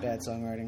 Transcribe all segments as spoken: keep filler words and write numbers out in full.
bad songwriting.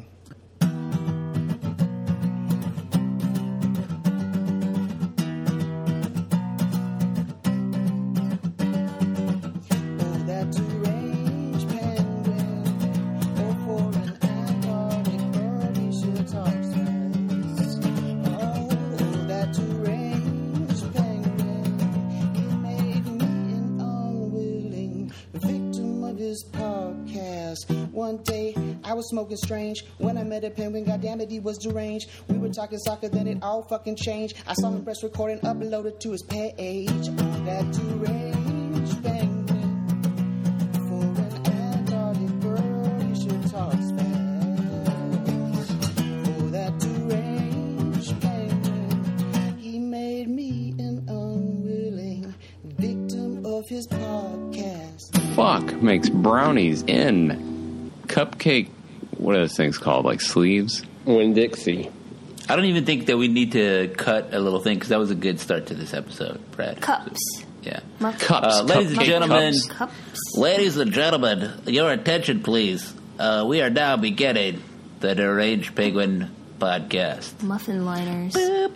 One day I was smoking strange when I met a penguin. Goddamn it, he was deranged. We were talking soccer, then it all fucking changed. I saw him press recording, uploaded to his page. That deranged penguin for an Antarctic bird, he sure talks fast. Oh, that deranged penguin, he made me an unwilling victim of his podcast. Fuck makes brownies in cupcake, what are those things called? Like sleeves? Winn-Dixie. I don't even think that we need to cut a little thing because that was a good start to this episode, Brad. Cups. Yeah. Muff- Cups. Uh, ladies and gentlemen, cups. Cups. ladies and gentlemen, your attention, please. Uh, we are now beginning the Deranged Penguin podcast. Muffin liners.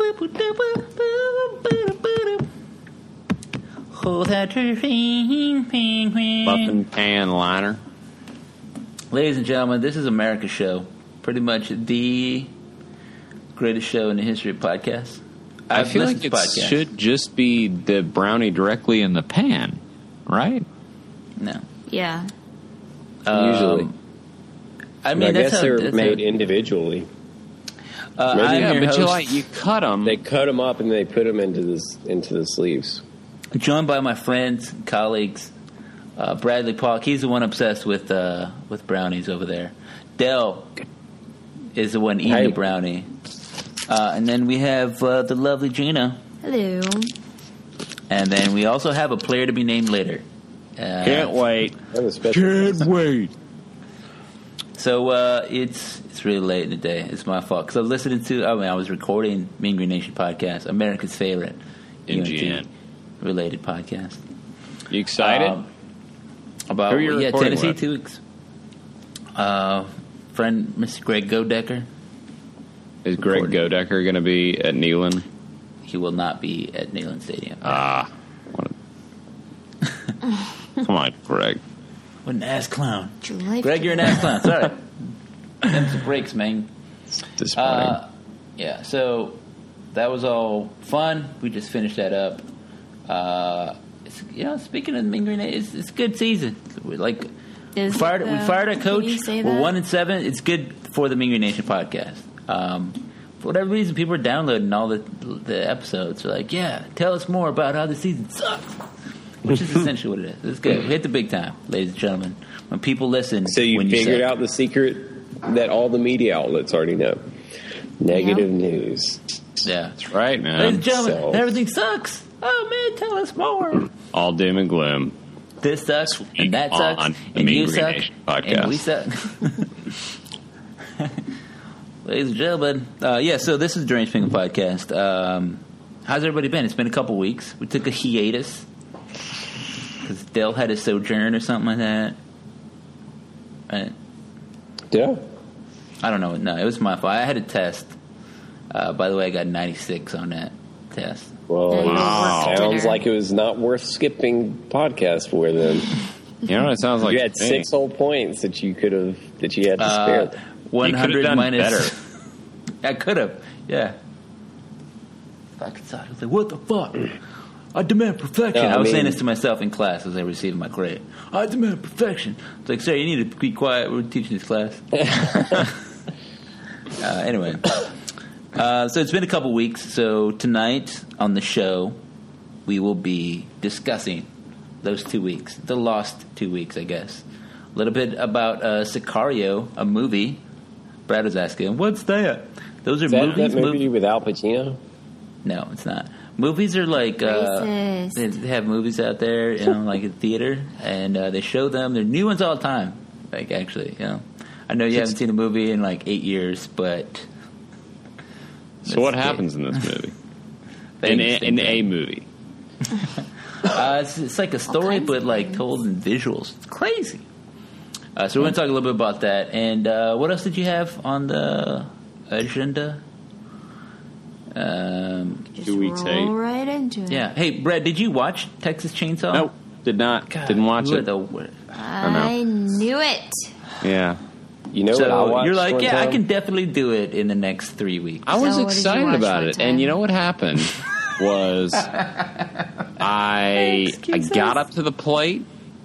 Oh, that deranged penguin. Muffin pan liner. Ladies and gentlemen, this is America's show. Pretty much the greatest show in the history of podcasts. I I've feel listened like it to podcasts. should just be the brownie directly in the pan, right? No. Yeah. Usually. Um, I I, mean, I that's guess how, they're that's made how, individually. uh, Maybe- I'm Yeah, your but you host, like you cut them. They cut them up and they put them into this into the sleeves. joined by my friends, colleagues, uh, Bradley Paul. He's the one obsessed with uh, with brownies over there. Dell is the one eating Hey. the brownie. Uh, and then we have uh, the lovely Gina. Hello. And then we also have a player to be named later. Uh, Can't wait. That was special. Can't wait. So uh, it's it's really late in the day. It's my fault because I was listening to. I mean, I was recording Mean Green Nation podcast, America's favorite M G N related podcast. You excited? Um, about Who are you yeah, recording Tennessee, with? two weeks. Uh, friend Mister Greg Godecker. Is Greg recording. Godecker going to be at Neyland? He will not be at Neyland Stadium. Ah. what a- Come on, Greg. What an ass clown. July Greg, you're an ass clown. Sorry. Them some breaks, man. Disappointing. Uh, yeah, so that was all fun. We just finished that up. Uh, it's, you know, speaking of the Mean Green Nation, it's, it's a good season. We, like, Is we fired, it, we though? fired our Can coach. you say We're that? one and seven. It's good for the Mean Green Nation podcast. Um, for whatever reason, people are downloading all the the episodes. They're like, yeah, tell us more about how the season sucks. Which is essentially what it is. It's good. We hit the big time, ladies and gentlemen. When people listen, So you when figured you suck. out the secret that all the media outlets already know. Negative news. Yeah. That's right, Ladies man. and gentlemen, So- everything sucks. Oh, man, tell us more. All doom and gloom. This sucks, This week and that sucks, on the and Mean you Green suck, Nation podcast. and we suck. Ladies and gentlemen, uh, yeah, so this is the Deranged Penguin podcast. Um, how's everybody been? It's been a couple weeks. We took a hiatus because Dell had a sojourn or something like that. Right? Yeah. I don't know. No, it was my fault. I had a test. Uh, by the way, I got ninety-six on that test. Well, And it Wow. sounds dinner. like it was not worth skipping podcast for then. You know what it sounds like? You had to me? six whole points that you could have that you had to Uh, spare. one hundred done minus. I could have, yeah. Fucking suck. I was like, what the fuck? I demand perfection. No, I I was mean- saying this to myself in class as I received my grade. I demand perfection. It's like, sir, you need to be quiet. We're teaching this class. uh, anyway. Uh, so it's been a couple weeks. So tonight on the show, we will be discussing those two weeks. The lost two weeks, I guess. A little bit about uh, Sicario, a movie. Brad was asking, what's that? Those are Is that movies? that movie Mov- with Al Pacino? no, it's not. Movies are like uh, Racist. they they have movies out there, you know, like in theater, and uh, they show them. They're new ones all the time. Like actually, you know, I know you haven't seen a movie in like eight years, but So what That's happens in this movie? They in, just a, in think a that- movie. Uh, it's, it's like a story, kinds but of like things. told in visuals. It's crazy. Uh, so we're going to talk a little bit about that. And uh, what else did you have on the agenda? Um, Just Two weeks roll eight. right into it. yeah. Hey, Brad, did you watch Texas Chainsaw? Nope, did not. God, Didn't watch you are it. the wor- I knew it. Yeah. You know so what I watched? you're like, one yeah, I time? can definitely do it in the next three weeks. I was So what did you excited watch about one it, time? and you know what happened was I I Excuses. got up to the plate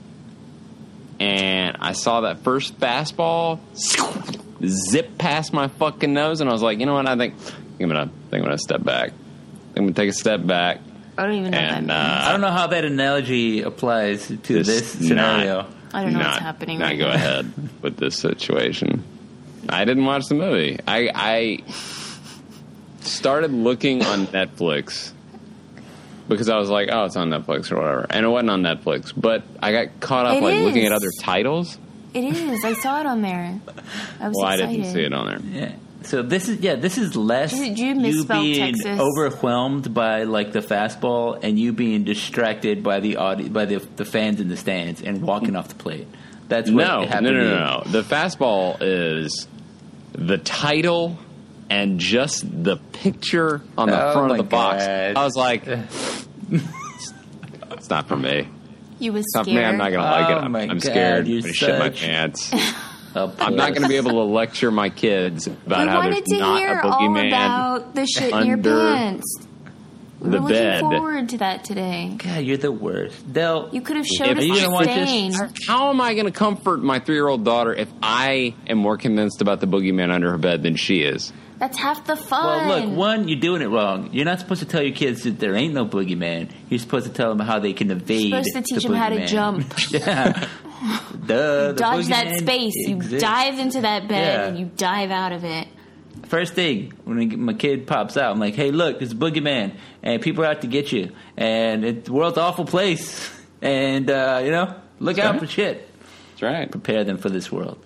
and I saw that first fastball zip past my fucking nose, and I was like, you know what? I think I'm gonna I think I'm gonna step back. I'm gonna take a step back. I don't even know And, what that means. I don't know how that analogy applies to Just this scenario. not- I don't know not, what's happening Not right go now. ahead with this situation. I didn't watch the movie. I, I started looking on Netflix because I was like, oh, it's on Netflix or whatever. And it wasn't on Netflix. But I got caught up It like looking is. at other titles. It is. I saw it on there. I was Well, I excited. didn't see it on there. Yeah. So this is yeah, this is less Did you misspell being Texas? overwhelmed by like the fastball and you being distracted by the audi- by the the fans in the stands and walking off the plate. That's what No, no, happened no, to you. no, no. The fastball is the title and just the picture on the Oh front my of the box. God. I was like, it's not for me. You was It's not for scared. me. I'm not going to like it. Oh I'm, my I'm God, scared. you're I'm going to shit my such- pants. Oh, I'm not please. going to be able to lecture my kids about we how wanted there's to not hear a all boogeyman about the shit in your under pants. We the were bed. looking forward to that today. God, you're the worst. Del, You could have showed If us you the gonna watch this? stain. How am I going to comfort my three-year-old daughter if I am more convinced about the boogeyman under her bed than she is? That's half the fun. well, look, one, you're doing it wrong. You're not supposed to tell your kids that there ain't no boogeyman. You're supposed to tell them how they can evade. You're supposed to teach the them how to boogeyman. jump. Yeah. Duh, the Dodge that boogeyman space. You exists. dive into that bed Yeah. and you dive out of it. First thing, when my kid pops out, I'm like, hey, look, there's a boogeyman, and people are out to get you, and it, the world's an awful place, and, uh, you know, look out right. for shit. That's right. Prepare them for this world.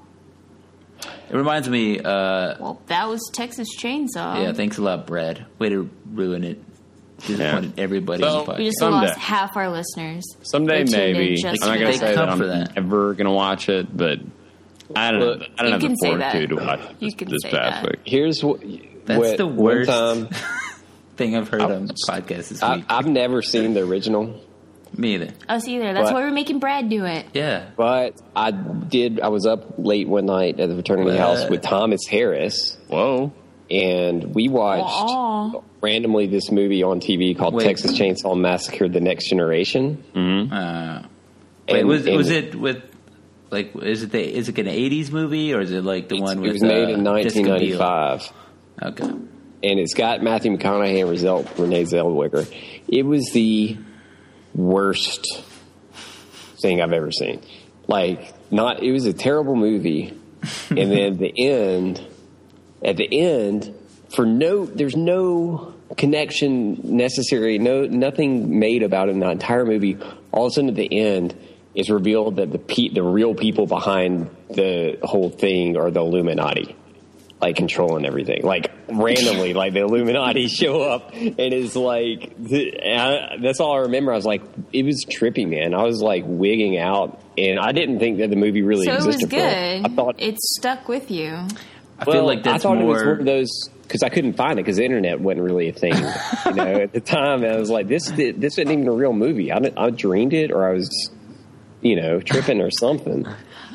It reminds me, uh, Well, that was Texas Chainsaw. yeah, thanks a lot, Brad. Way to ruin it. Disappointed everybody So- on the We podcast. just Someday. lost half our listeners. Someday, They tuned in maybe. just I'm not for going to that. say that Come I'm for that. ever going to watch it, but I don't Well, know. I don't you have can the say fortitude that. to watch You this, can this say past that. week. Here's what. That's what, the worst One time, thing I've heard on the podcast this I, week. I've never seen the original, Me either. Us either. That's But- why we're making Brad do it. Yeah. but I did. I was up late one night at the fraternity What? house with Thomas Harris, Whoa. and we watched Aw. randomly this movie on T V called Wait. Texas Chainsaw Massacre: The Next Generation. Uh, wait, And- was and was it with like is it the is it an eighties movie or is it like the one with It was made uh, in Jessica nineteen ninety-five. Biel? Okay. And it's got Matthew McConaughey and Zel- Renee Zellweger. It was the worst thing I've ever seen. Like, not, it was a terrible movie. And then the end, at the end, for no, there's no connection necessary, no, nothing made about it in the entire movie. All of a sudden at the end, it's revealed that the pe- the real people behind the whole thing are the Illuminati. Like controlling everything, like randomly, like the Illuminati show up, and it's like the, I, that's all I remember. I was like, it was trippy, man. I was like wigging out, and I didn't think that the movie really So it was existed. for good. I thought It stuck with you. I well, feel like that's I thought more. it was one of those because I couldn't find it because the internet wasn't really a thing, you know. At the time, I was like, this this isn't even a real movie. I didn't, I dreamed it, or I was, you know, tripping or something.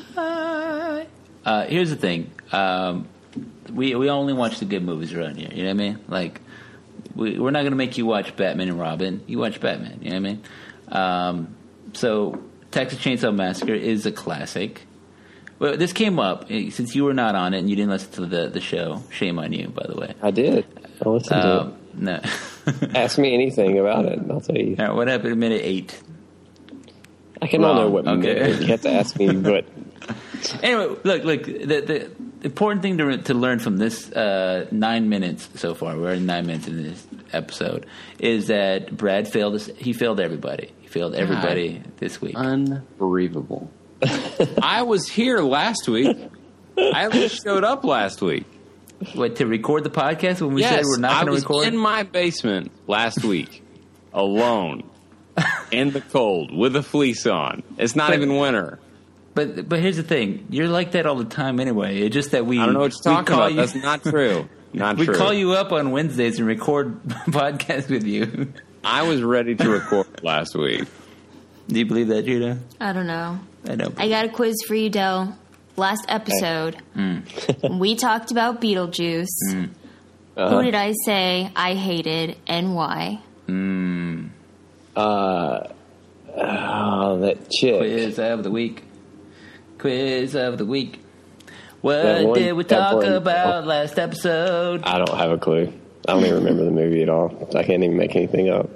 Uh, here's the thing. Um, we we only watch the good movies around here. You know what I mean? Like, we, we're not going to make you watch Batman and Robin. You watch Batman. You know what I mean? Um, so, Texas Chainsaw Massacre is a classic. Well, this came up eh, since you were not on it and you didn't listen to the the show. Shame on you, by the way. I did. I listened to Um, no. it. Ask me anything about it, and I'll tell you. All right, what happened at minute eight? I can all know Wrong. what Okay. you have to ask me, but Anyway, look, look. The, the important thing to to learn from this uh, nine minutes so far, we're in nine minutes in this episode, is that Brad failed us. He failed everybody. He failed everybody this week. Unbelievable. I was here last week. I at least showed up last week. What, to record the podcast when we yes, said we're not I going to was record? in my basement last week, alone, in the cold, with a fleece on. It's not But- even winter. but but here's the thing: you're like that all the time anyway. It's just that we I don't know what you're we talking call about. you- That's not true. Not we true. call you up on Wednesdays and record podcasts with you. I was ready to record last week. Do you believe that, Judah? I don't know. I don't. I got a quiz for you, Del. Last episode, we talked about Beetlejuice. Uh-huh. Who did I say I hated and why? Mm. Uh, oh, that chick. Quiz of the week. Quiz of the week. What That one- did we that talk one- about last episode? I don't have a clue. I don't even remember the movie at all. I can't even make anything up.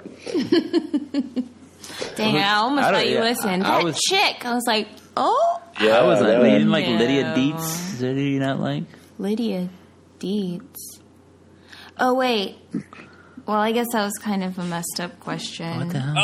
Dang, I almost I don't- thought you yeah, listened. I- I That was- chick. I was like, oh, Yeah, I was like, no. you didn't like No. Lydia Dietz? Is that who you not like? Lydia Dietz. Oh, wait. Well, I guess that was kind of a messed up question. What the hell?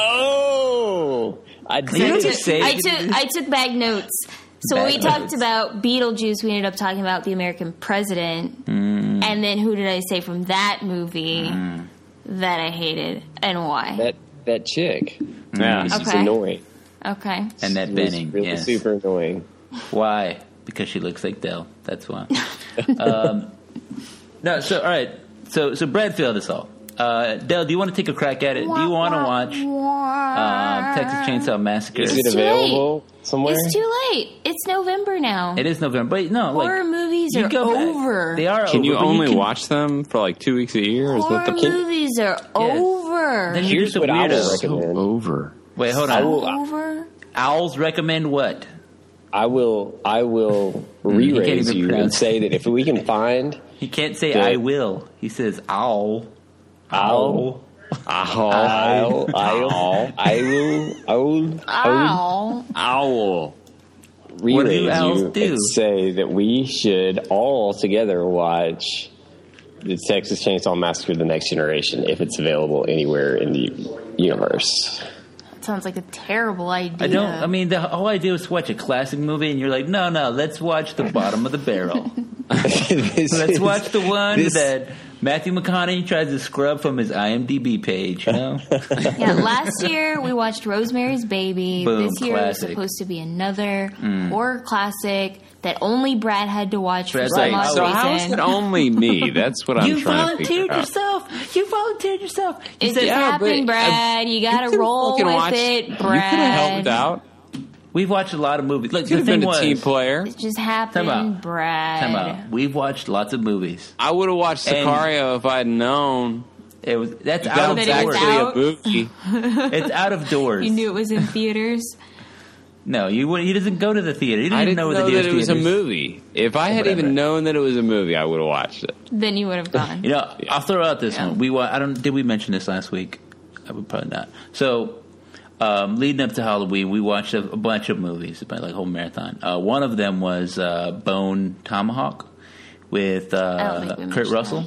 Oh, I You I don't did. took, just say I it. took I took back notes. So when we Bad talked notes. about Beetlejuice, we ended up talking about the American president. Mm. And then who did I say from that movie Mm. that I hated and why? that that chick. Yeah. She's Okay. annoying. Okay. And that She was Benning. really Yes. super annoying. Why? Because she looks like Dell. That's why. um, no, so, all right. So, so Brad failed us all. Uh, Dell, do you want to take a crack at it? Do you want to watch um, Texas Chainsaw Massacre? Is it It's too available somewhere? It's too late. It's November now. It is November. But no, Horror like, movies you are go back. over. They are Can over. you but only can- watch them for like two weeks a year? Is Horror that the movies are over. Then you're Here's just a what I will weirdo. recommend. over? Wait, hold I on. will- over? Owls recommend what? I will. I will can't re-raise even you and pronounce say that if we can find He can't say Good. I will. He says owl. owl, Owl. owl, owl, I will, I will, I will Ow. Owl. What do re-raise owls you do? and say that we should all together watch the Texas Chainsaw Massacre: The Next Generation if it's available anywhere in the universe. That sounds like a terrible idea. I don't. I mean, the whole idea was to watch a classic movie, and you're like, no, no, let's watch the bottom of the barrel. This Let's is- watch the one this- that Matthew McConaughey tries to scrub from his IMDb page. You know, Yeah, last year we watched Rosemary's Baby. Boom, this year classic. was supposed to be another horror classic that only Brad had to watch for Brad's some like, odd So how is reason. it only me? That's what I'm you trying to figure volunteered out. yourself. You volunteered yourself. You It said, just yeah, happened, but, uh, Brad. You gotta could've roll fucking with watched- it, You could have helped Brad. out. we've watched a lot of movies. Look, Could the have thing been a was, team player. It just Time happened, out. Brad. Time out. We've watched lots of movies. I would have watched And- Sicario if I'd known. It was that's That out of was it doors. was actually out. a movie. It's out of doors. You knew it was in theaters. No, you wouldn't- he doesn't go to the theater. He didn't I even didn't know, know, the that it was a theaters. movie. If I had Whatever. even known that it was a movie, I would have watched it. Then you would have gone. You know, I'll throw out this Yeah. one. We wa- I don't. Did we mention this last week? I would probably not. So, um, leading up to Halloween, we watched a, a bunch of movies, about like a whole marathon. Uh, one of them was uh, Bone Tomahawk with I don't uh, think we Kurt mentioned Russell,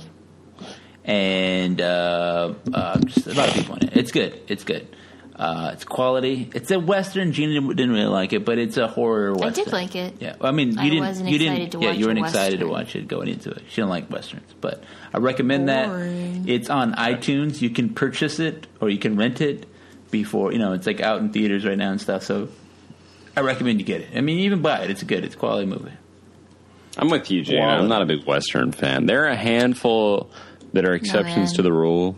and uh, uh, just a lot of people in it. It's good. It's good. Uh, it's quality. It's a western. Gina didn't really like it, but it's a horror western. I did like it. Yeah, I mean, you I didn't. wasn't you excited didn't. to yeah, watch you weren't a excited to western. watch it going into it. She didn't like westerns, but I recommend Boring. that. It's on iTunes. You can purchase it or you can rent it before. You know, it's like out in theaters right now and stuff. So I recommend you get it. I mean, even buy it. It's good. It's a quality movie. I'm with you, Gina. Wow. I'm not a big Western fan. There are a handful that are exceptions man. to the rule.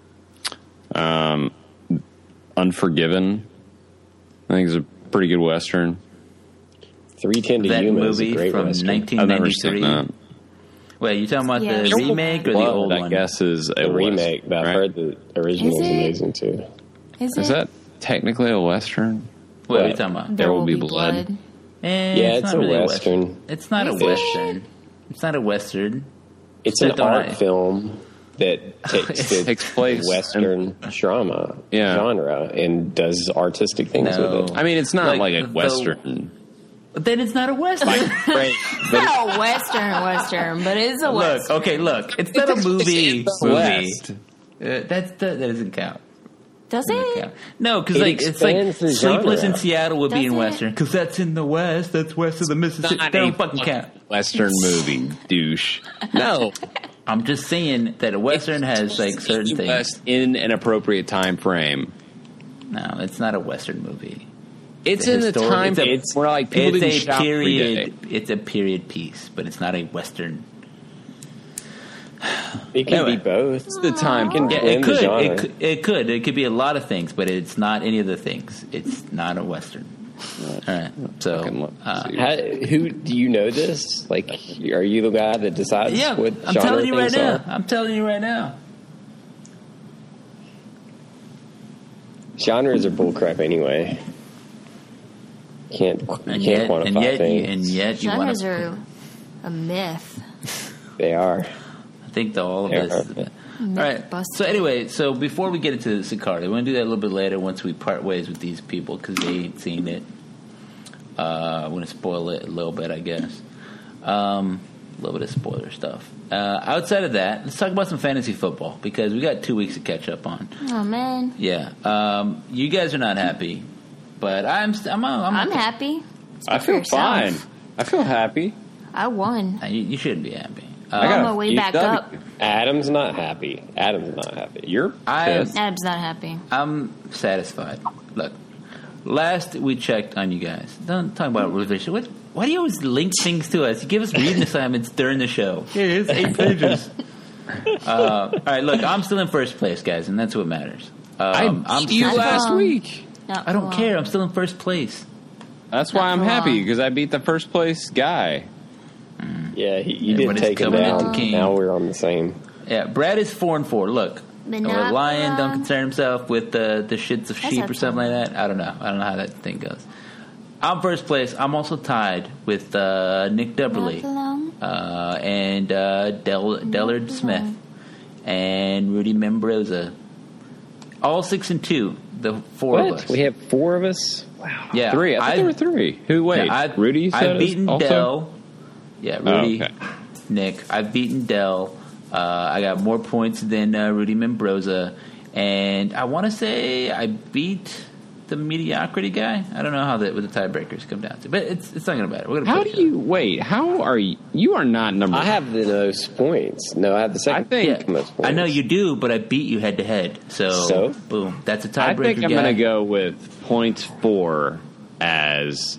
Um, Unforgiven, I think, is a pretty good Western. three ten to That Yuma is a movie great from Western. nineteen I've never seen ninety-three. that. Wait, you talking about Yeah, the it's remake or the Blood, old I one? guess is a The remake, Western, but I've right? heard the original Is is it? amazing too. Is, Is it? that technically a Western? What are you What? talking about? There Will Be Blood. Eh, Yeah, it's not a really Western. It's not a Is it? Western. It's not a Western. It's an Set on art it. film that takes the Takes place Western drama Yeah. genre and does artistic things No. with it. I mean, it's not Like, like, a the- Western. Then it's not a Western. Great. It's not a Western Western, but it is a Look, Western. okay, look. It's not a movie. It's movie. West. Uh, that's that, that doesn't count. Does Doesn't it? count. No, because It like it's like expands the Sleepless genre. in Seattle would be Does in it? Western because that's in the West. That's west of the Mississippi. Not They a don't fucking count. Western movie, douche. No. I'm just saying that a Western has like certain things. West in an appropriate time frame. No, it's not a Western movie. It's in the historic- time it's a- it's, where like people it's didn't a shout every period. day. It's a period piece, but it's not a Western. It can Anyway. be both. It's the time. Can Yeah, blend it the could. genre. It could. It could. It could be a lot of things, but it's not any of the things. It's not a Western. All right. So, Fucking love to uh, see. How, who do you know this? Like, are you the guy that decides yeah, what I'm genre telling you right things now. are? I'm telling you right now. Genres are bullcrap anyway. Can't And can't yet, quantify and yet, you, things. and yet, you want Genres to. are a myth. They are. I think that all of Yeah. this. Is, all right. busted. So anyway, so before we get into Sicario, we're going to do that a little bit later once we part ways with these people because they ain't seen it. Uh, I'm going to spoil it a little bit, I guess. Um, a little bit of spoiler stuff. Uh, outside of that, let's talk about some fantasy football because we got two weeks to catch up on. Oh man, Yeah, um, you guys are not happy, but I'm st- I'm I'm, I'm happy. I Speak for feel yourself. fine. I feel happy. I won. Uh, You, you shouldn't be happy. Uh, I got On a my way huge back W. up. Adam's not happy. Adam's not happy. You're I- pissed. Adam's not happy. I'm satisfied. Look, last we checked on you guys. Don't talk about revision. What? Why do you always link things to us? You give us reading assignments during the show. Here, here's eight pages. Uh, all right, look, I'm still in first place, guys, and that's what matters. Um, I I'm beat you still- last Um, week. Not I don't for care. long. I'm still in first place. That's why Not I'm for happy long. because I beat the first place guy. Yeah, he, you Everybody's did take him coming down. into King. Now we're on the same. Yeah, Brad is four and four. Look, But a not lion for don't long. concern himself with the the shits of That's sheep not or something fun. like that. I don't know. I don't know how that thing goes. I'm first place. I'm also tied with uh, Nick Dubberly Not for long. uh, and uh, Del- Dellard Smith and Rudy Membroza. All six and two. The four of What? us. We have four of us? Wow. yeah, Three. I thought I've- there were three. Who? Wait, yeah, I've, Rudy. Said I've beaten also? Dell. Yeah, Rudy, Oh, okay. Nick. I've beaten Dell. Uh, I got more points than uh, Rudy Membroza, and I want to say I beat the mediocrity guy. I don't know how the, what the tiebreakers come down to, but it's it's not going to matter. We're going to How put do you wait? How are you? You are not number. I have the most points. No, I have the second I think- Yeah, most points. I know you do, but I beat you head to head. So, So? boom, that's a I tiebreaker. think I'm guy. going to go with point four as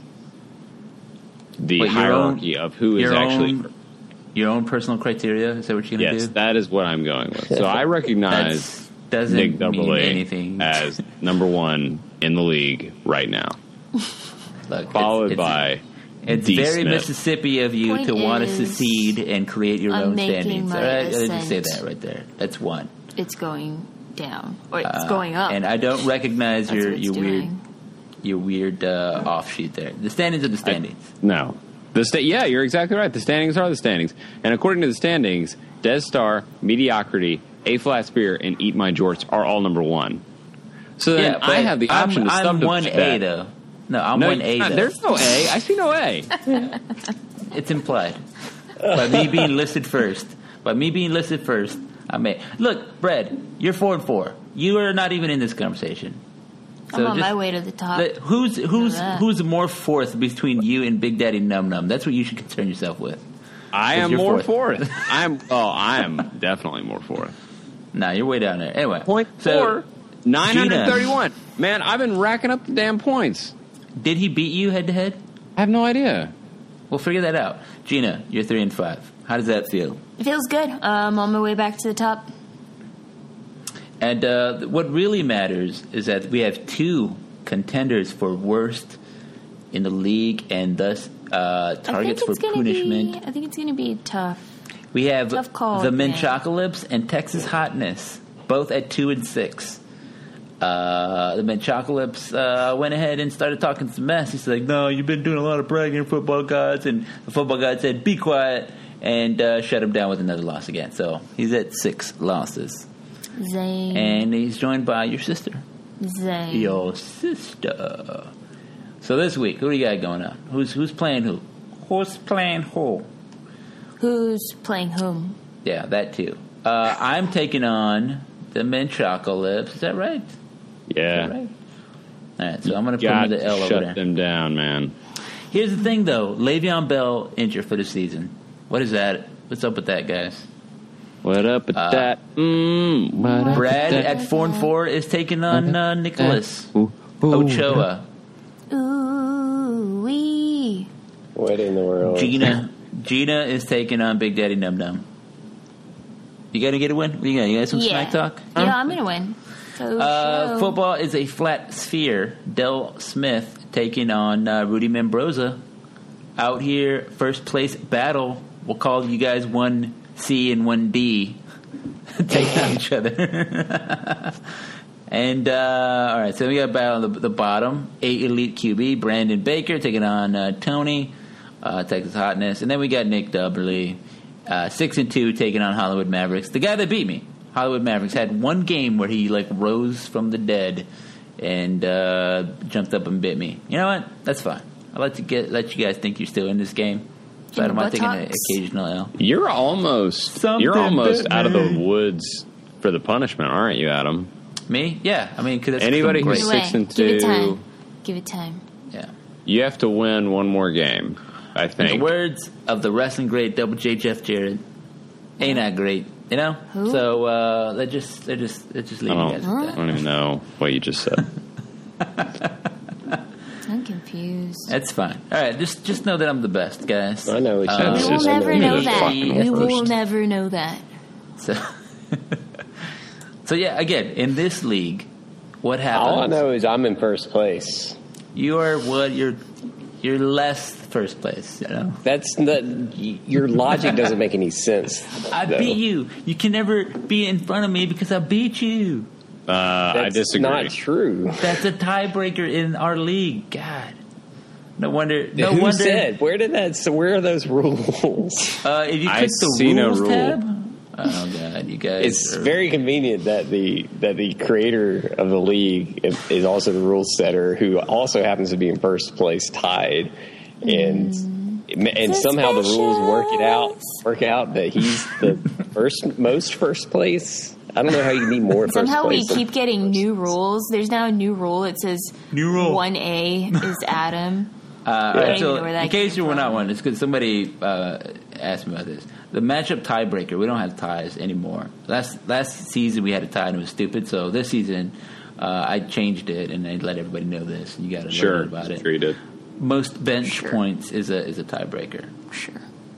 the But your hierarchy own- of who is your actually. own, your own personal criteria. Is that what you're going to Yes, do? that is what I'm going with. So I recognize That's, doesn't Nick mean Dubberly anything. as number one in the league right now, Look, followed it's, it's, by It's D. very Smith. Mississippi of you Point to want to is, secede and create your I'm own making standings. my All right, let's just say ascent. that right there. That's one. It's going down, or it's Uh, going up. and I don't recognize That's your what it's your weird doing. your weird uh, offshoot there. The standings are the standings. No. The sta- yeah, you're exactly right. The standings are the standings. And according to the standings, Des Star, Mediocrity, A Flat Spear, and Eat My Jorts are all number one. So then yeah, I but have the option I'm, to I'm subdivide one A that. though. No, I'm No, one A. it's not. though. There's no A. I see no A. It's implied by me being listed first. By me being listed first, I may look, Brad. You're four and four. You are not even in this conversation. I'm on just- my way to the top. But who's who's that. who's more fourth between you and Big Daddy Num Num? That's what you should concern yourself with. I Because am you're more fourth. fourth. I'm oh, I am definitely more fourth. Nah, you're way down there. Anyway, Point so four, nine hundred thirty-one. Man, I've been racking up the damn points. did he beat you head to head? I have no idea. We'll figure that out. Gina, you're three and five. How does that feel? It feels good. Um, on my way back to the top. And uh, what really matters is that we have two contenders for worst in the league, and thus uh, targets I for think it's gonna punishment. Be, I think it's going to be tough. We have Tough call, the man. Menchocolips and Texas Hotness, both at two and six. Uh, the Menchocolips uh, went ahead and started talking some mess. He's like, "No, you've been doing a lot of bragging, football gods." And the football god said, "Be quiet," and uh, shut him down with another loss again. So he's at six losses, Zane. and he's joined by your sister, Zane. your sister. So this week, who do you got going on? Who's who's playing who? Who's playing who? Who's playing whom? Yeah, that too. Uh, I'm taking on the Menchocolips. Is that right? Is that Yeah. right? All right, so I'm going to put Got him with the L to over shut there. them down, man. Here's the thing, though. Le'Veon Bell injured for the season. What is that? What's up with that, guys? What up with Uh, that? Mm, what up Brad with that? at four and four is taking on uh, Nicholas Ooh, ooh, Ochoa. Ooh. What in the world? Gina. Gina is taking on Big Daddy Num Num. You got to get a win? What you got? You got some Yeah. smack talk? Yeah, I'm going to win. So Uh, show. football is a flat sphere. Del Smith taking on uh, Rudy Membroza. Out here, first place battle. We'll call you guys one C and one D. Taking on each other. And, uh, all right, so we got battle on the, the bottom. Eight elite Q B, Brandon Baker taking on uh, Tony, uh, Texas Hotness. And then we got Nick Dubberly, uh, six and two, taking on Hollywood Mavericks. The guy that beat me, Hollywood Mavericks, had one game where he, like, rose from the dead and uh, jumped up and bit me. You know what? That's fine. I like to get let you guys think you're still in this game. So I don't mind taking an occasional L. You're almost Something you're almost bit out of me. the woods for the punishment, aren't you, Adam? Me? Yeah. I mean, because Anybody great. who's Give it six away. and Give it two, time. Give it time. Yeah. you have to win one more game. I In the think. words of the wrestling great Double J Jeff Jarrett, ain't that great? You know. Who? So uh, they just they just they just leave I you don't, guys I with that. don't even know what you just said. I'm confused. That's fine. All right, just just know that I'm the best, guys. I know what Uh, you We That's will just- never you're know the that. fucking We will worst. never know that. So, so yeah, again, in this league, what happens? All I know is I'm in first place. You are what you're you're less first place. You know, That's not, your logic doesn't make any sense. I though. beat you. You can never be in front of me because I beat you. Uh, I That's disagree. not true. That's a tiebreaker in our league. God, no wonder. No Who wonder. said? Where did that? So where are those rules? Uh, if you I click the see no rules rule. tab. Oh God, you guys. It's are, very convenient that the that the creator of the league is, is also the rule setter, who also happens to be in first place, tied, and and somehow the rules work it out work out that he's the first most first place. I don't know how you can be more first Somehow we place. than keep getting new rules. There's now a new rule. It says New rule. one A is Adam. Uh, all I right, don't so know where that in case came you were from. not one, it's because somebody uh, asked me about this. The matchup tiebreaker, we don't have ties anymore. Last last season we had a tie and it was stupid. So this season uh, I changed it and I let everybody know this. And you got to Sure, learn about it. sure you did. Most bench Sure. points is a is a tiebreaker. Sure.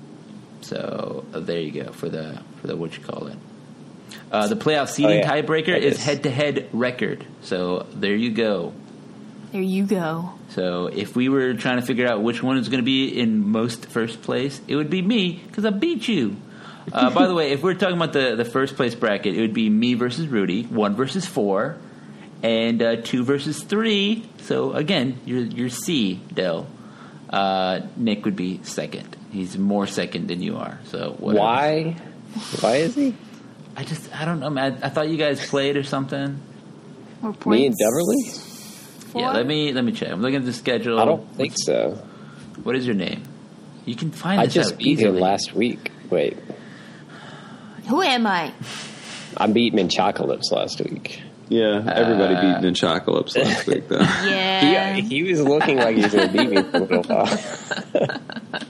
So uh, there you go for the for the what you call it. Uh, the playoff seeding yeah. tiebreaker That is is- head to head record. So there you go. There you go. So if we were trying to figure out which one is going to be in most first place, it would be me because I beat you. Uh, by the way, if we're talking about the, the first place bracket, it would be me versus Rudy, one versus four, and uh, two versus three. So again, you're you're C, Del. Uh, Nick would be second. He's more second than you are. So whatever. Why? Why is he? I just I don't know, man. I, I thought you guys played or something. Or Me and points Deverly? for? Yeah, let me let me check. I'm looking at the schedule. I don't think so. What is your name? You can find I this just out beat him easily. last week. Wait, Who am I? I beat him in Chocolips last week. Yeah, everybody Uh, beat Ninjacalypse last week, though. Yeah. He, he was looking like he was going to beat me for a little while.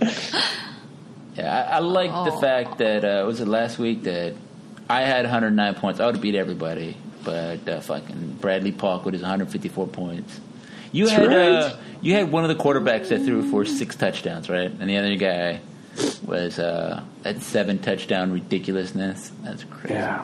Yeah, I, I like the Oh. fact that uh, was it last week that I had one hundred nine points. I would have beat everybody, but uh, fucking Bradley Park with his one hundred fifty-four points. You That's had right. uh, you had one of the quarterbacks that threw for six touchdowns, right? And the other guy was uh, at seven touchdown ridiculousness. That's crazy. Yeah.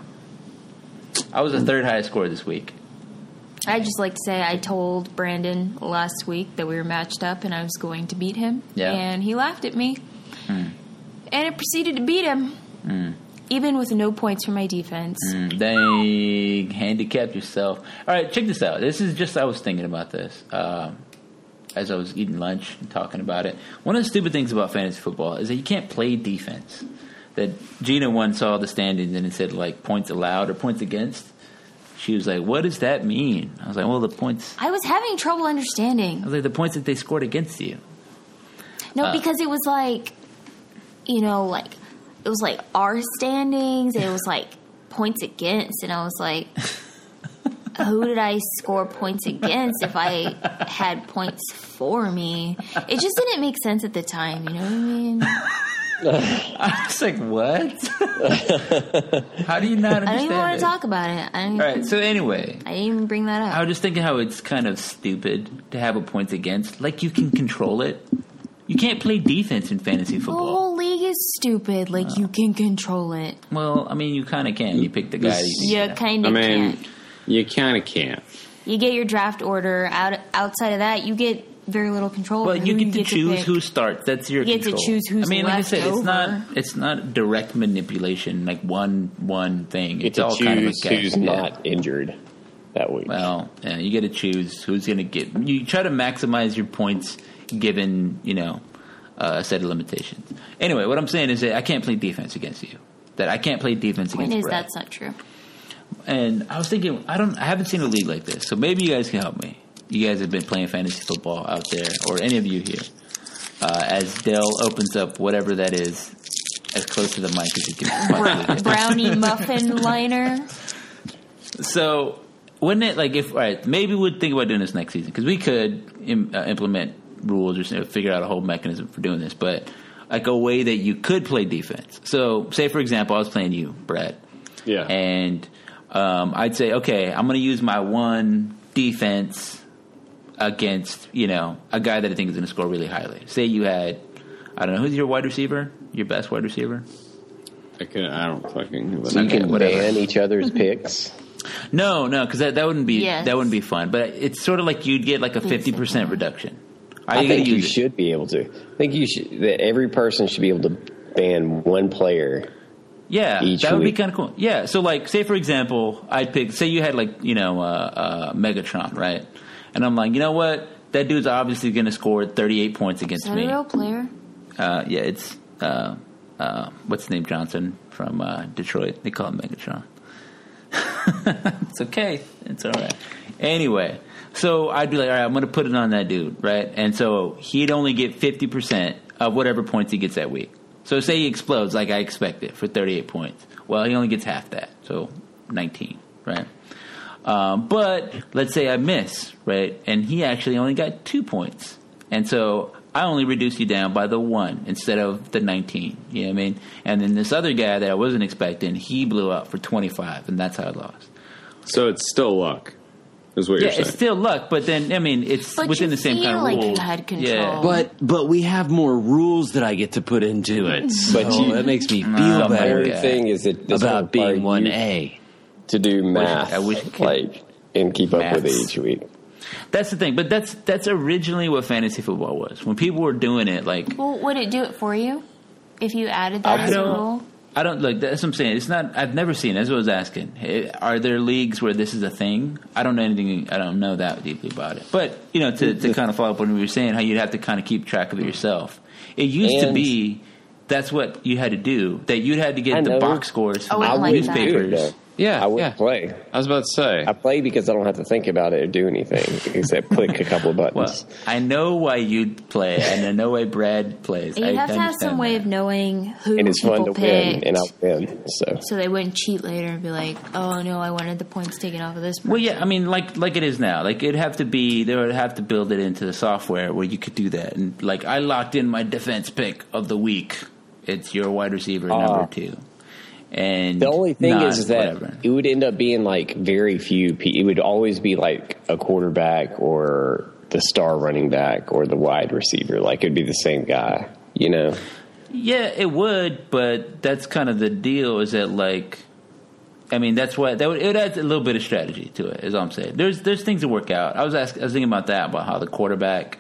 I was the third highest scorer this week. I'd just like to say I told Brandon last week that we were matched up and I was going to beat him. Yeah. And he laughed at me. Mm. And I proceeded to beat him. Mm. Even with no points for my defense. Mm, dang, handicapped yourself. All right, check this out. This is just, I was thinking about this um, as I was eating lunch and talking about it. One of the stupid things about fantasy football is that you can't play defense. That Gina once saw the standings and it said, like, points allowed or points against. She was like, what does that mean? I was like, well, the points, I was having trouble understanding. I was like, the points that they scored against you. No, Uh, because it was like, you know, like, it was like our standings. It was like points against. And I was like, who did I score points against if I had points for me? It just didn't make sense at the time. You know what I mean? I was like, what? How do you not understand I don't even want it? to talk about it. I didn't, All right, so anyway. I didn't even bring that up. I was just thinking how it's kind of stupid to have a points against. Like, you can control it. You can't play defense in fantasy The football. whole league is stupid. Like, you can control it. Well, I mean, you kind of can. You pick the guy. This- You You kind I of mean, can't. you kind of can't. You get your draft order. Out Outside of that, you get very little control. Well, over you who get you to get choose pick. who starts. That's your You get to control. choose who's I mean, like I left said, it's over. not it's not direct manipulation, like one one thing. You It's get all to kind of a choose guess. who's Yeah. not injured that week. Well, yeah, you get to choose who's going to get. You try to maximize your points given, you know, uh, a set of limitations. Anyway, what I'm saying is that I can't play defense against you. That I can't play defense Point against is, Brad. that's not true. And I was thinking, I don't, I haven't seen a league like this, so maybe you guys can help me. You guys have been playing fantasy football out there, or any of you here. Uh, as Dell opens up whatever that is, as close to the mic as you can possibly get. Brownie muffin liner. So, wouldn't it, like, if, all right, maybe we'd think about doing this next season, because we could Im, uh, implement rules or you know, figure out a whole mechanism for doing this, but like a way that you could play defense. So, say, for example, I was playing you, Brad. Yeah. And um, I'd say, okay, I'm going to use my one defense against, you know, a guy that I think is going to score really highly. Say you had, I don't know, who's your wide receiver? Your best wide receiver? I can. I don't fucking. So you Okay, can whatever. ban each other's picks. No, no, because that, that wouldn't be Yes. that wouldn't be fun. But it's sort of like you'd get like a fifty percent reduction. Are I you gonna think you use it? should be able to. I think you should. That every person should be able to ban one player. Yeah, each that would week. be kind of cool. Yeah, so like, say for example, I'd pick. Say you had like you know uh, uh, Megatron, right? And I'm like, you know what? That dude's obviously going to score thirty-eight points Is against that a me. real player? Uh, yeah, it's uh, uh, what's his name, Johnson from uh, Detroit. They call him Megatron. It's okay. It's all right. Anyway, so I'd be like, all right, I'm going to put it on that dude, right? And so he'd only get fifty percent of whatever points he gets that week. So say he explodes like I expected for thirty-eight points. Well, he only gets half that, so nineteen, right? Um, but let's say I miss, right? And he actually only got two points. And so I only reduced you down by the one instead of the nineteen. You know what I mean? And then this other guy that I wasn't expecting, he blew up for twenty-five, and that's how I lost. So it's still luck, is what Yeah, you're saying. it's still luck, but then, I mean, it's But within you the same feel kind of like you rules. had control. Yeah. But but we have more rules that I get to put into it. So But you- that makes me feel Oh, my better God. Third thing is that this will about being require one you A. to do math, I wish you could- like and keep up with it Maths. each week. That's the thing, but that's that's originally what fantasy football was. When people were doing it, like, Well, would it do it for you if you added that I as a don't- rule? I don't like that's what I'm saying. It's not. I've never seen. That's what I was asking. Eh, Are there leagues where this is a thing? I don't know anything. I don't know that deeply about it. But you know, to, to kind of follow up on what you were saying, how you'd have to kind of keep track of it yourself. It used to And- be that's what you had to do. That you'd had to I get the know. box scores I from wouldn't the like that. newspapers. Do it, though. Yeah, I wouldn't yeah. play. I was about to say. I play because I don't have to think about it or do anything except click a couple of Well, buttons. I know why you'd play, and I know why Brad plays. You I have to have understand some way that. of knowing who And it's fun people to win, picked, and I'll win. So so they wouldn't cheat later and be like, "Oh no, I wanted the points taken off of this." Person. Well, yeah, I mean, like like it is now. Like it'd have to be, they would have to build it into the software where you could do that. And like I locked in my defense pick of the week. It's your wide receiver Uh, number two. And the only thing not is, is that whatever. it would end up being like very few. pe- It would always be like a quarterback or the star running back or the wide receiver. Like it'd be the same guy. You know. Yeah, it would, but that's kind of the deal. Is that like, I mean, that's why that would it would add a little bit of strategy to it. Is all I'm saying. There's there's things to work out. I was asking, I was thinking about that about how the quarterback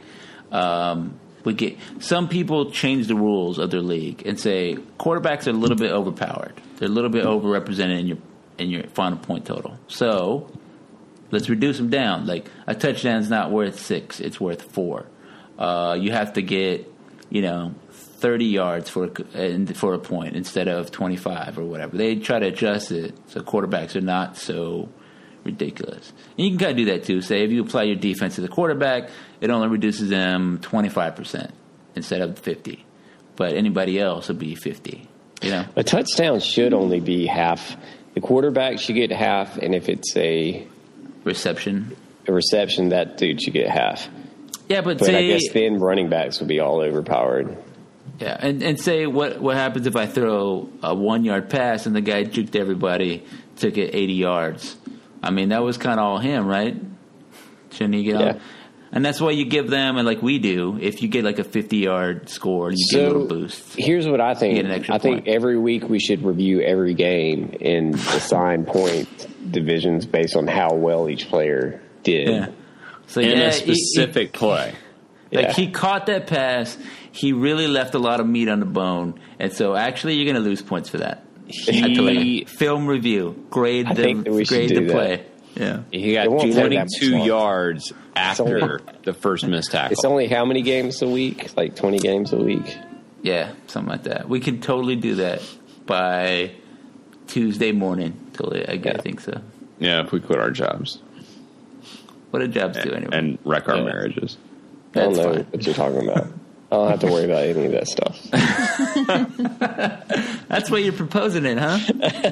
um, would get. Some people change the rules of their league and say quarterbacks are a little bit overpowered. They're a little bit overrepresented in your in your final point total. So let's reduce them down. Like a touchdown's not worth six; it's worth four. Uh, you have to get, you know, thirty yards for a, for a point instead of twenty-five or whatever. They try to adjust it so quarterbacks are not so ridiculous. And you can kind of do that too. Say if you apply your defense to the quarterback, it only reduces them twenty-five percent instead of fifty. But anybody else will be fifty. You know, A touchdown should only be half. The quarterback should get half, and if it's a, reception. a reception, that dude should get half. Yeah, but, But say I guess then running backs would be all overpowered. yeah, and, and say what what happens if I throw a one yard pass and the guy juked everybody, took it eighty yards. I mean, that was kind of all him, right? Shouldn't he get Yeah. on? And that's why you give them, and like we do, if you get like a fifty-yard score, you So get a little boost. here's what I think. You get an extra I think point. every week we should review every game and assign point divisions based on how well each player did. Yeah. So In yeah, a he- he- specific play. Like Yeah. he caught that pass, he really left a lot of meat on the bone, and so actually you're going to lose points for that. He- I tell you. Film review, grade I the think that we should grade do the that. play. Yeah, He It got won't take that much twenty-two longer. yards after only- the first missed tackle. It's only how many games a week? Like twenty games a week. yeah, something like that. We could totally do that by Tuesday morning. Totally, I, Yeah. I think so. Yeah, if we quit our jobs What do jobs do anyway? and wreck our Yeah. marriages. I don't That's know fine. what you're talking about. I don't have to worry about any of that stuff. That's what you're proposing it, huh?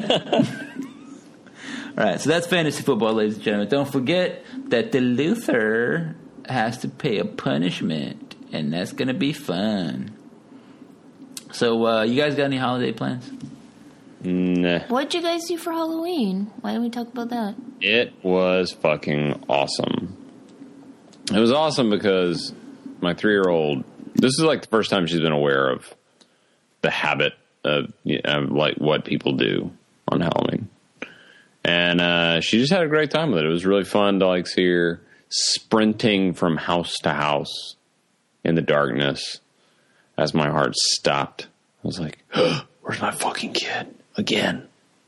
All right, so that's fantasy football, ladies and gentlemen. Don't forget that the Luther has to pay a punishment, and that's going to be fun. So, uh, you guys got any holiday plans? Nah. What'd you guys do for Halloween? Why didn't we talk about that? It was fucking awesome. It was awesome because my three-year-old, this is like the first time she's been aware of the habit of, you know, like what people do on Halloween. And uh, she just had a great time with it. It was really fun to like see her sprinting from house to house in the darkness as my heart stopped. I was like, where's my fucking kid? Again.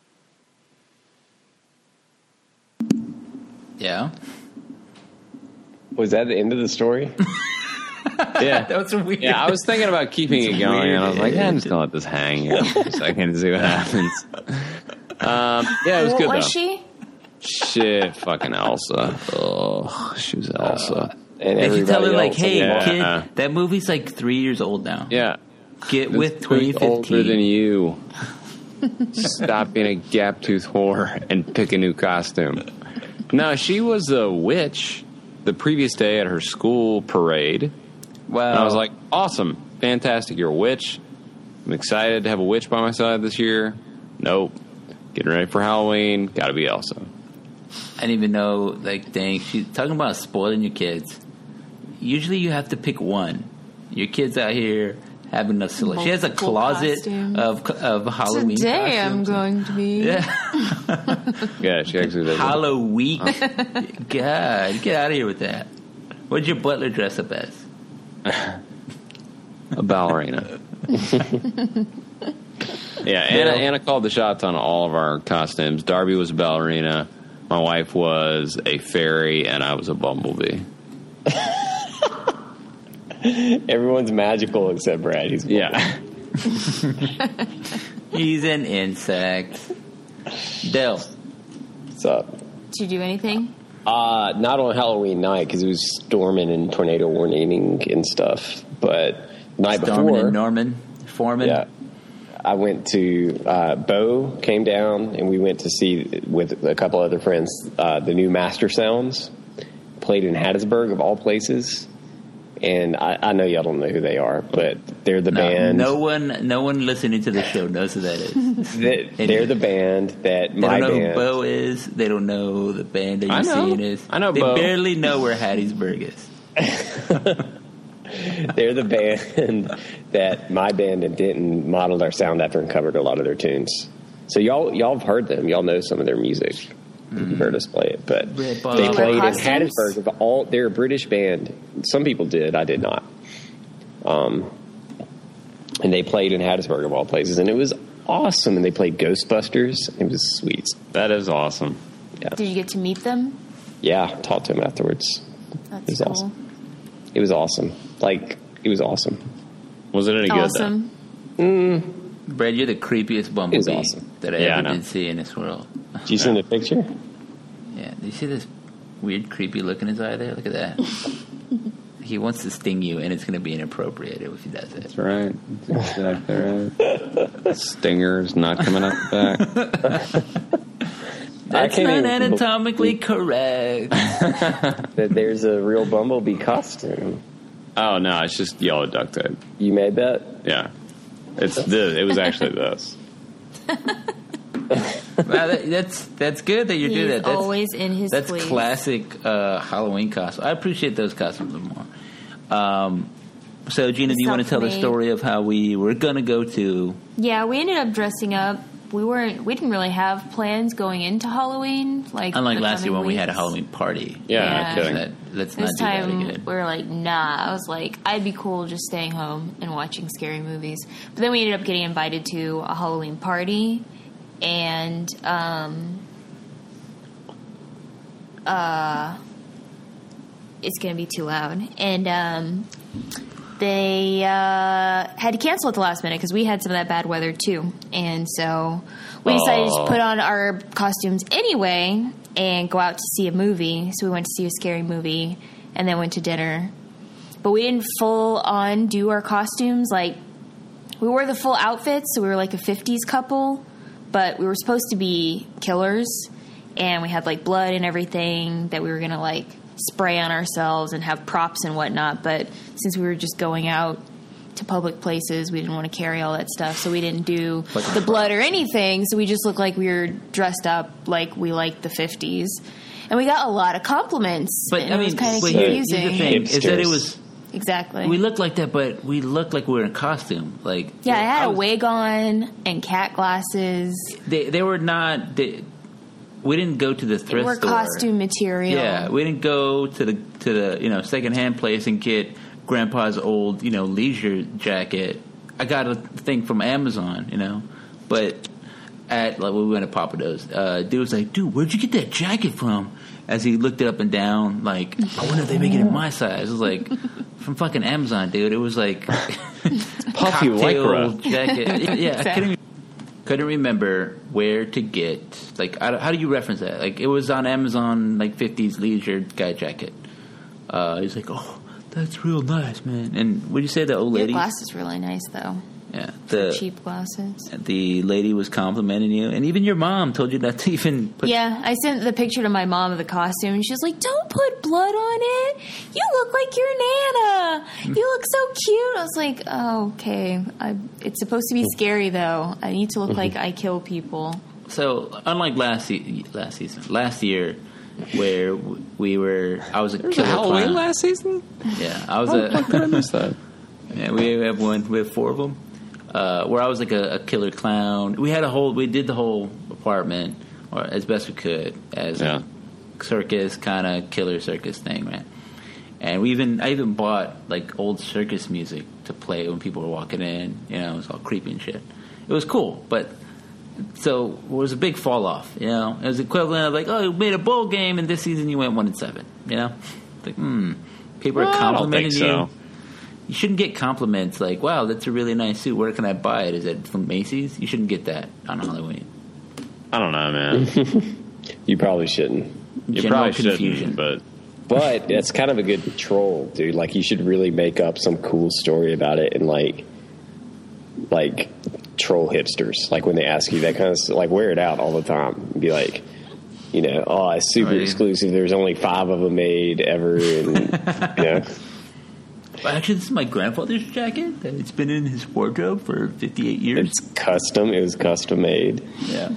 Yeah. Was that the end of the story? Yeah. That was weird. Yeah, I was thinking about keeping it going, and I was like, yeah, I'm just going to let this hang here for a second and see what happens. Um, yeah, it was what good, was though. she? Shit, fucking Elsa. Oh, she was Elsa. And They should tell her, everybody like, else hey, involved. Yeah. kid, that movie's like three years old now. Yeah. Get This with dude's twenty fifteen. older than you. Stop being a gap-toothed whore and pick a new costume. No, she was a witch the previous day at her school parade. Wow. And I was like, awesome, fantastic, you're a witch. I'm excited to have a witch by my side this year. Nope. Getting ready for Halloween, gotta be Elsa. I didn't even know, like, dang, she's talking about spoiling your kids. Usually you have to pick one. Your kid's out here having a selection. She has a Multiple closet costumes. of of Halloween Today I'm costumes. going to be. Yeah. Yeah, she actually does. Halloween. God, get out of here with that. What did your butler dress up as? A ballerina. Yeah, Anna, Anna called the shots on all of our costumes. Darby was a ballerina. My wife was a fairy, and I was a bumblebee. Everyone's magical except Brad. He's Yeah. He's an insect. Dell. What's up? Did you do anything? Uh, not on Halloween night because it was storming and tornado warning and stuff. But night Stormin before, and Norman. Foreman. yeah, I went to uh, Bo came down and we went to see with a couple other friends uh, the new Master Sounds played in Hattiesburg of all places. And I, I know y'all don't know who they are, but they're the No, band. no one, no one listening to the show knows who that is. They- they're the band that They my don't know band. who Bo is. They don't know the band that I you're know. seeing is. I know They Bo. barely know where Hattiesburg is. They're the band that my band in Denton modeled our sound after and covered a lot of their tunes. So y'all y'all have heard them. Y'all know some of their music. You've heard us play it, but Red they Ball. Wear played in costumes? Hattiesburg. Of all, they're a British band. Some people did. I did not. Um, and they played in Hattiesburg of all places, and it was awesome. And they played Ghostbusters. It was sweet. That is awesome. Did you get to meet them? Yeah, talked to him afterwards. That's It was cool. awesome. It was awesome. Like it was awesome. Was it any good, Awesome. Brad, you're the creepiest bumblebee It was awesome. that I Yeah, I ever know. did see in this world. Did you send a picture? Yeah, do you see this weird, creepy look in his eye there? Look at that. He wants to sting you, and it's going to be inappropriate if he does it. That's right. That's exactly right. Stinger's not coming out the back. That's can't not even- anatomically correct. That there's a real Bumblebee costume. Oh, no, it's just yellow duct tape. You made that? Yeah. It's this. It was actually this. Wow, that, that's that's good that you're He's doing that. That's, always in his That's fleece. classic uh, Halloween costume. I appreciate those costumes a little more. Um, so, Gina, do you want to tell the Self-made. story of how we were going to go to... Yeah, we ended up dressing up. We weren't. We didn't really have plans going into Halloween. Like Unlike the last year coming when we had a weeks. Halloween party. Yeah, Yeah. no kidding. That, let's This not do that time again. we were like, nah. I was like, I'd be cool just staying home and watching scary movies. But then we ended up getting invited to a Halloween party, and um, uh, it's gonna be too loud. And um, they uh, had to cancel at the last minute because we had some of that bad weather too, and so we decided Oh. to put on our costumes anyway and go out to see a movie. So we went to see a scary movie and then went to dinner. But we didn't full on do our costumes. Like, we wore the full outfits, so we were like a fifties couple, but we were supposed to be killers, and we had like blood and everything that we were gonna like spray on ourselves and have props and whatnot. But since we were just going out to public places, we didn't want to carry all that stuff, so we didn't do Like the blood or anything. So we just looked like we were dressed up like we liked the fifties, and we got a lot of compliments. But, and I it was mean, kind of but here- confusing. here's the thing, is that it Hipsters. was... Exactly. We looked like that, but we looked like we were in costume. Like yeah, I had a was- wig on and cat glasses. They they were not. They, we didn't go to the They thrift were store. costume material. Yeah, we didn't go to the to the you know secondhand place and get Grandpa's old you know leisure jacket. I got a thing from Amazon, you know, but at like when we went to Papados, uh, dude was like, "Dude, where'd you get that jacket from?" As he looked it up and down, like, I wonder if they make it in my size. I was like, from fucking Amazon, dude. It was like Puffy cocktail lycra. jacket. Yeah, I couldn't, couldn't remember where to get. Like, I, don't- how do you reference that? Like, it was on Amazon, like fifties leisure guy jacket. Uh, he's like, oh, that's real nice, man. And what did you say, the old Your lady? glasses really nice though. Yeah, the Cheap glasses. the lady was complimenting you, and even your mom told you not to even put. Yeah, I sent the picture to my mom of the costume, and she was like, "Don't put blood on it. You look like your Nana. You look so cute." I was like, "Oh, okay. I, it's supposed to be scary, though. I need to look like I kill people." So, unlike last se- last season, last year, where w- we were, I was a Was it killer Halloween clown. last season? Yeah, I was How the fuck did I a. miss that? Yeah, we have one. We have four of them. Uh, where I was like a, a killer clown. We had a whole. We did the whole apartment, or as best we could, as Yeah. a circus kind of killer circus thing, right? And we even I even bought like old circus music to play when people were walking in. You know, it was all creepy and shit. It was cool, but so it was a big fall off. You know, it was equivalent of like, oh, you made a bowl game, and this season you went one and seven. You know, it's like hmm, people Well, are I don't complimenting think so. you. You shouldn't get compliments like, wow, that's a really nice suit. Where can I buy it? Is it from Macy's? You shouldn't get that on Halloween. I don't know, man. You probably shouldn't. You General probably confusion. shouldn't, but But that's kind of a good troll, dude. Like, you should really make up some cool story about it and, like, like troll hipsters. Like, when they ask you that kind of stuff, like, wear it out all the time. Be like, you know, oh, it's super Right. exclusive. There's only five of them made ever. And, you know. Well, actually, this is my grandfather's jacket. It's been in his wardrobe for fifty-eight years. It's custom. It was custom made. Yeah.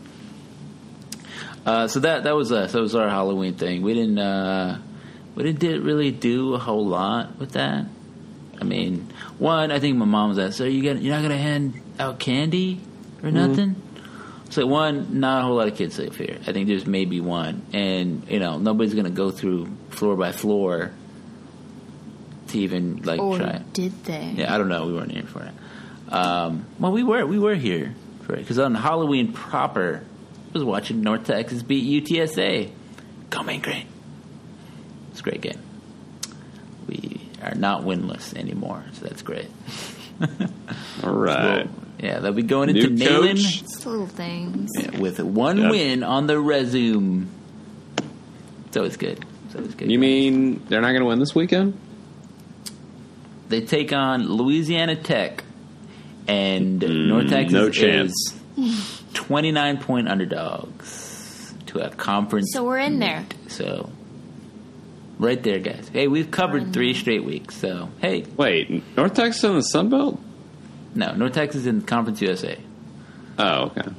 Uh, so that that was us. That was our Halloween thing. We didn't uh, we didn't did really do a whole lot with that. I mean, one, I think my mom was at, so you get you're not gonna hand out candy or nothing. So one, not a whole lot of kids live here. I think there's maybe one, and you know nobody's gonna go through floor by floor to even like Or try it. did they? Yeah, I don't know. We weren't here for it. Um, well, we were. We were here for it because on Halloween proper, I was watching North Texas beat U T S A. Go Main Green. It's a great game. We are not winless anymore, so that's great. all right. Well, yeah, they'll be going into New Nayland coach. It's little things. yeah, with one Yep. win on the resume. It's always good. It's always good. You mean they're not going to win this weekend? They take on Louisiana Tech, and North Texas no chance. is twenty-nine point underdogs to a conference. So we're in there. So, right there, guys. Hey, we've covered three straight weeks. So, hey, Wait, North Texas in the Sun Belt? no, North Texas in Conference U S A. Oh, okay.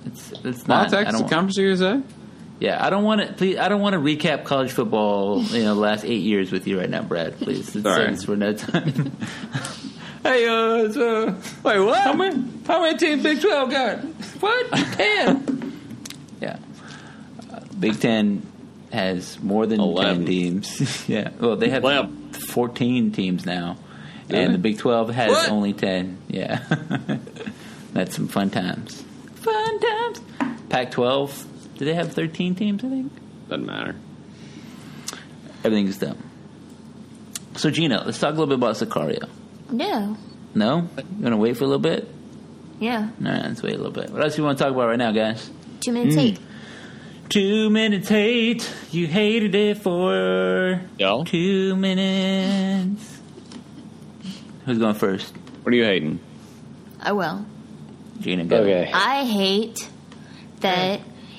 It's it's Well, not. it's I actually don't, Conference U S A. yeah, I don't want to. Please, I don't want to recap college football. You know, the last eight years with you right now, Brad. Please, it's, Sorry. it's for no time. Hey, uh, it's, uh, wait, what? How many, how many teams Big twelve got? What? Ten. Yeah. Uh, Big Ten has more than eleven. ten teams. Yeah. Well, they have eleven. fourteen teams now. Really? And the Big twelve has What? only ten. Yeah. That's some fun times. Fun times. Pac twelve, do they have thirteen teams, I think? Doesn't matter. Everything's dumb. So, Gina, let's talk a little bit about Sicario. No. No? You want to wait for a little bit? Yeah. All right, let's wait a little bit. What else do you want to talk about right now, guys? Two minutes Mm. eight. Two minutes hate. You hated it for Yo. two minutes. Who's going first? What are you hating? I will. Gina, go. Okay. I hate that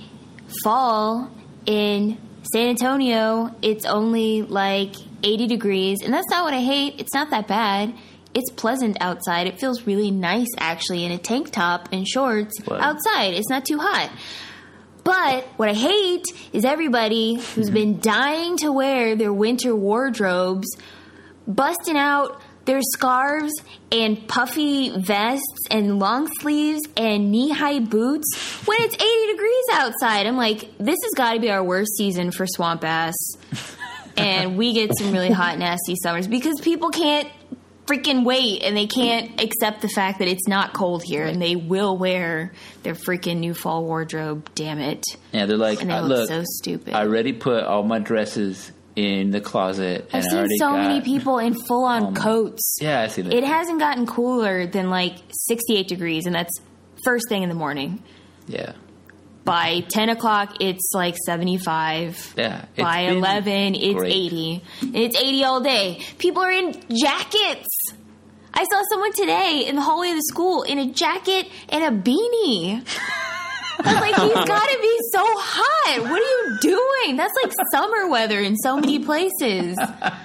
fall in San Antonio, it's only like eighty degrees. And that's not what I hate. It's not that bad. It's pleasant outside. It feels really nice, actually, in a tank top and shorts Wow. outside. It's not too hot. But what I hate is everybody who's been dying to wear their winter wardrobes, busting out their scarves and puffy vests and long sleeves and knee-high boots when it's eighty degrees outside. I'm like, this has got to be our worst season for swamp ass. And we get some really hot, nasty summers because people can't freaking wait and they can't accept the fact that it's not cold here and they will wear their freaking new fall wardrobe. Damn it. Yeah, they're like, And they uh, look look, so stupid. I already put all my dresses in the closet. I've and I seen already so got, many people in full-on um, coats. Yeah, I see that. It hasn't gotten cooler than like sixty-eight degrees, and that's first thing in the morning. Yeah. By ten o'clock, it's like seventy-five. Yeah. it's By been eleven, it's great. eighty. And it's eighty all day. People are in jackets. I saw someone today in the hallway of the school in a jacket and a beanie. I was like, he's got to be so hot. What are you doing? That's like summer weather in so many places.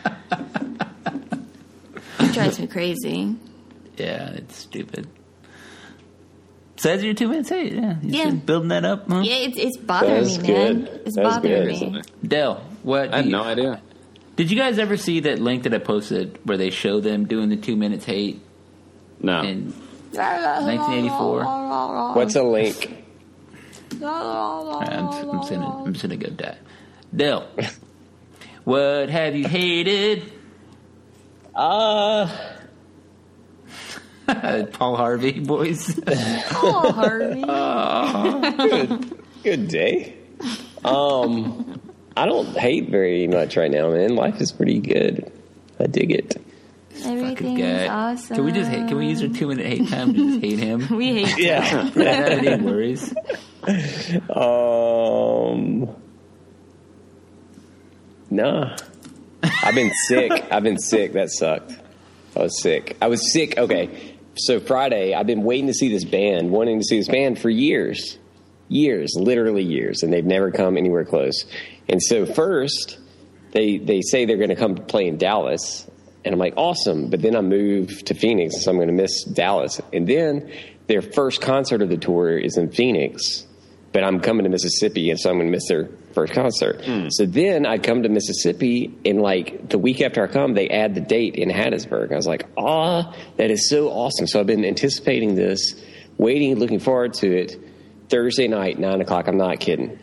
It drives me crazy. Yeah, it's stupid. So that's your two minutes eight. Yeah. You Yeah. been building that up, huh? Yeah, it's, it's bothering That's me, man. good. It's That's bothering good. me. Dale, what? I had do you- no idea. Did you guys ever see that link that I posted where they show them doing the two minutes hate No. in nineteen eighty-four? What's a link? I'm, I'm, just gonna, I'm just gonna go die. Dale, what have you hated? Uh, Paul Harvey, boys. Oh, Harvey. good, good day. Um, I don't hate very much right now, man. Life is pretty good. I dig it. Everything Guy. is awesome. Can we just hate, can we use our two minute hate time to just hate him? We hate Yeah. I don't have any worries. Um, nah. I've been sick. I've been sick. That sucked. I was sick. I was sick. Okay. So Friday, I've been waiting to see this band, wanting to see this band for years. Years, literally years. And they've never come anywhere close. And so first, they, they say they're going to come play in Dallas. And I'm like, awesome. But then I moved to Phoenix, so I'm going to miss Dallas. And then their first concert of the tour is in Phoenix. But I'm coming to Mississippi, and so I'm going to miss their first concert. Mm. So then I come to Mississippi, and like the week after I come, they add the date in Hattiesburg. I was like, ah, that is so awesome. So I've been anticipating this, waiting, looking forward to it. Thursday night, nine o'clock. I'm not kidding.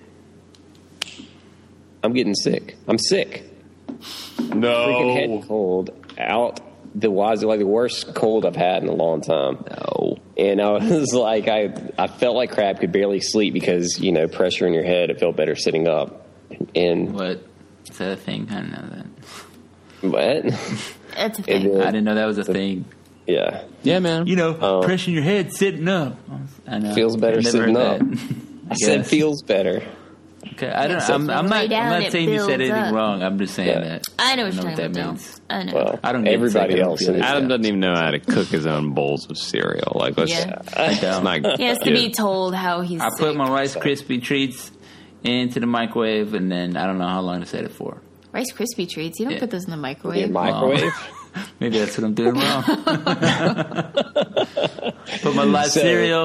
I'm getting sick. I'm sick. Freaking head cold out the wazoo, like the worst cold I've had in a long time. No. And I was like, I I felt like crap, could barely sleep because, you know, pressure in your head. It felt better sitting up. And What? Is that a thing? I didn't know that. what? That's a And thing. then- I didn't know that was a thing. Yeah. Yeah, man. You know, Oh. pressing your head, sitting up. I know. Feels better I've never sitting heard up. that. I said guess. feels better. Okay, I don't. So I'm, I'm lay not. down, I'm not it saying you said builds anything up. wrong. I'm just saying Yeah. that. I know what I you're know talking what that about. means. I know. Well, I don't get everybody sick, I don't else feel is. it. Adam doesn't even know how to cook his own bowls of cereal. Like, let's. Yeah. I It's don't. not He has to good. be told how he's I sick. put my Rice Krispie treats into the microwave, and then I don't know how long to set it for. Rice Krispie treats. You don't Yeah. put those in the microwave. Yeah, microwave. Maybe that's what I'm doing wrong. Put my live So- cereal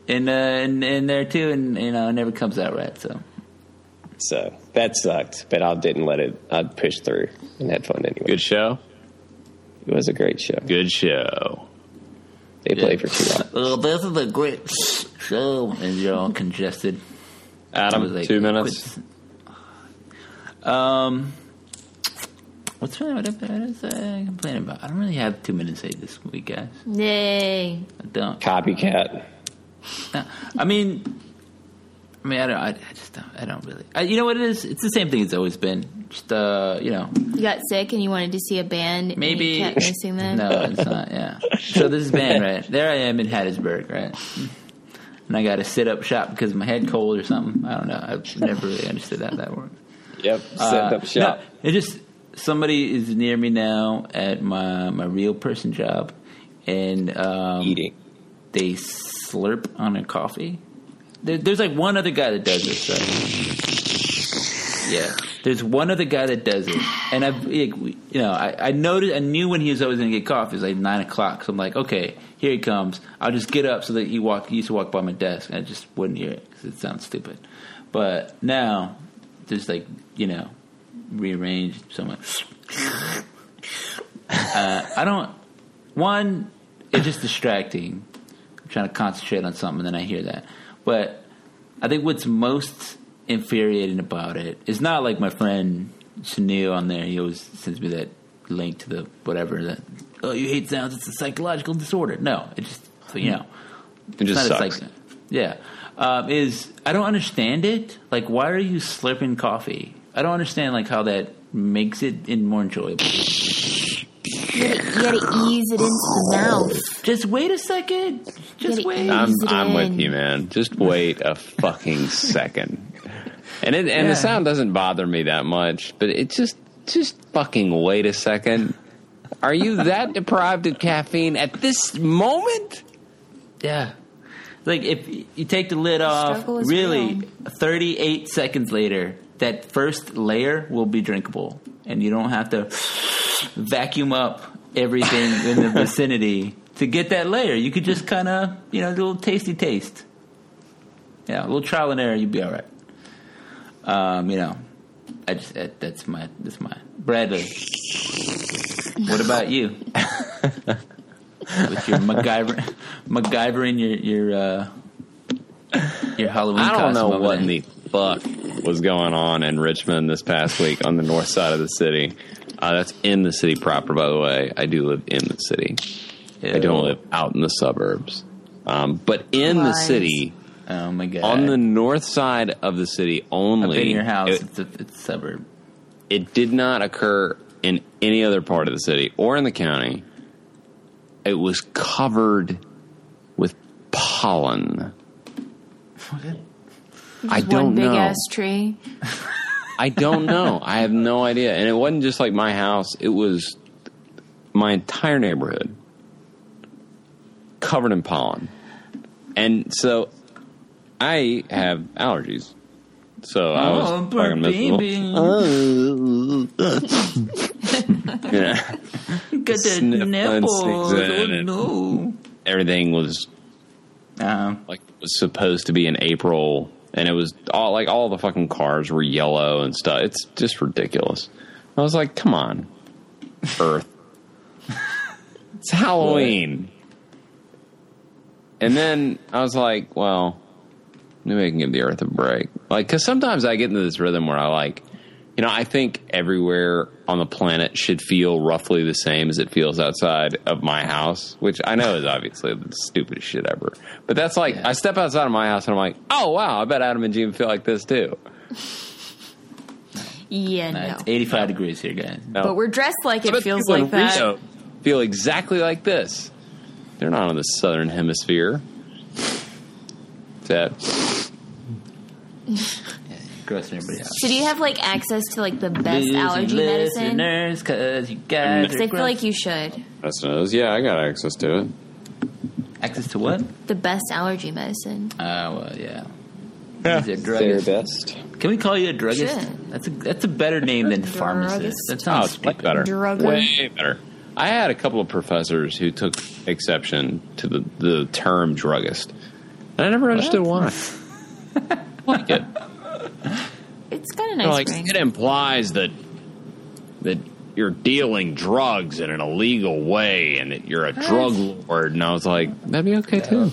in, uh, in in there too, and you know, it never comes out right. So, So that sucked, but I didn't let it. I pushed through and had fun anyway. Good show. It was a great show. Good show. They played for two hours. Oh, this is a great show, and you're all congested. I Adam, was like, two minutes. quit. Um, what's really what I complaining about? I don't really have two minutes to say this week, guys. Yay. I don't. Copycat. I mean, I mean, I don't. I, I just don't. I don't really. I, you know what it is? It's the same thing it's always been. Just uh, you know. You got sick and you wanted to see a band. Maybe and you kept missing them. No, it's not. Yeah. So this is band, right? There I am in Hattiesburg, right? And I got to sit up shop because of my head cold or something. I don't know. I've never really understood how that works. Yep. Set Uh, up shop. No, it just somebody is near me now at my my real person job, and um, Eating. they slurp on a coffee. There, there's like one other guy that does this. Right? Yeah, there's one other guy that does it, and I've like, you know I, I noticed I knew when he was always going to get coffee. It was like nine o'clock, so I'm like, okay, here he comes. I'll just get up so that he walk. He used to walk by my desk, and I just wouldn't hear it because it sounds stupid. But now, there's like you know, rearranged so much. Uh, I don't. One, it's just distracting. I'm trying to concentrate on something, and then I hear that. But I think what's most infuriating about it is not like my friend Sunil on there. He always sends me that link to the whatever that. Oh, you hate sounds. It's a psychological disorder. No, it just you know. It just it's not a sucks. psych- yeah, um, is I don't understand it. Like, why are you slurping coffee? I don't understand like how that makes it in more enjoyable. You gotta, you gotta ease it into the mouth. Just wait a second. Just Get it wait. easy. I'm Ease it I'm with in. you, man. Just wait a fucking second. And it and Yeah. the sound doesn't bother me that much, but it just just fucking wait a second. Are you that deprived of caffeine at this moment? Yeah. Like, if you take the lid off, Struggle is really, real. thirty-eight seconds later, that first layer will be drinkable. And you don't have to vacuum up everything in the vicinity to get that layer. You could just kind of, you know, do a little tasty taste. Yeah, a little trial and error, you'd be all right. Um, you know, I just, that, that's my, that's my, Bradley, what about you? With your MacGyver, MacGyvering your your uh, your Halloween I don't costume know over what there. in the fuck was going on in Richmond this past week on the north side of the city. Uh, that's in the city proper, by the way. I do live in the city. I don't live out in the suburbs. Um, but in the Lies. city, Oh my god! on the north side of the city only, I've been in your house. It, it's, a, it's a suburb. it did not occur in any other part of the city or in the county. It was covered with pollen. I Just don't one big know. ass tree. I don't know. I have no idea. And it wasn't just like my house. It was my entire neighborhood covered in pollen. And so I have allergies. So I was Oh, poor fucking miserable. baby. Yeah. Got that Sniffling, nipple. sneezing, Oh, and- no. Everything was Um, like it was supposed to be in April, and it was all like all the fucking cars were yellow and stuff. It's just ridiculous. I was like, come on, Earth. It's Halloween. And then I was like, well, maybe I can give the Earth a break. Like, because sometimes I get into this rhythm where I like, you know, I think everywhere on the planet should feel roughly the same as it feels outside of my house, which I know is obviously the stupidest shit ever. But that's like, Yeah. I step outside of my house and I'm like, oh, wow, I bet Adam and Gene feel like this too. Yeah, nah, no. It's eighty-five degrees here, guys. No. But we're dressed like I it bet feels people in like that. Rio feel exactly like this. They're not on the southern hemisphere. Sad. Gross everybody out. So do you have like access to like the best Losing allergy medicine? listeners, 'cause you guys Because are I feel gross. like you should. That's knows. Yeah, I got access to it. Access to what? The best allergy medicine. Uh, well, yeah. Yeah. He's a Their druggist. best. Can we call you a druggist? Sure. That's a that's a better name than pharmacist. Druggist. That Oh, sounds it's way stupid. better. Drugger. Way better. I had a couple of professors who took exception to the, the term druggist. And I never understood why. Like it. It's got a nice They're like, ring. it implies that that you're dealing drugs in an illegal way and that you're a drug lord. And I was like, that'd be okay too.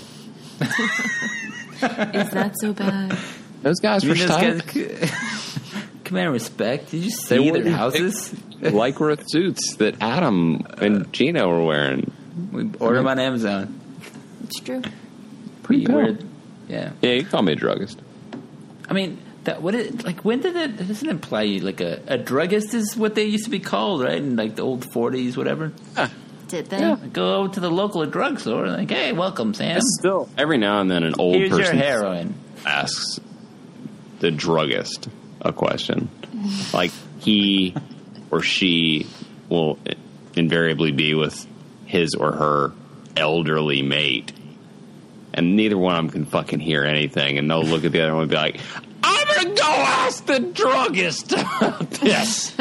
Is that so bad? Those guys were You know, stoked. those guys- command respect. Did you They see wore their houses? Lycra suits that Adam and Gino were wearing. We order them on Amazon. It's true. Pretty You cool. weird. Yeah. Yeah, you call me a druggist. I mean, that what it like? When did that? It doesn't imply you like a, a druggist is what they used to be called, right? In like the old forties, whatever. Did they? Yeah. Go over to the local drugstore, like, hey, welcome, Sam. Still, every now and then, an old Here's your person heroin. asks the druggist a question. Like, he or she will invariably be with his or her elderly mate, and neither one of them can fucking hear anything, and they'll look at the other one and be like, I'm gonna go ask the druggist about this.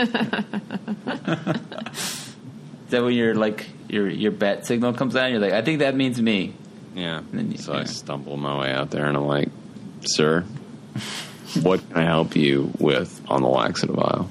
Is that when your like your your bat signal comes on? You're like, I think that means me. Yeah. then you- So yeah. I stumble my way out there, and I'm like, sir, what can I help you with on the laxative aisle?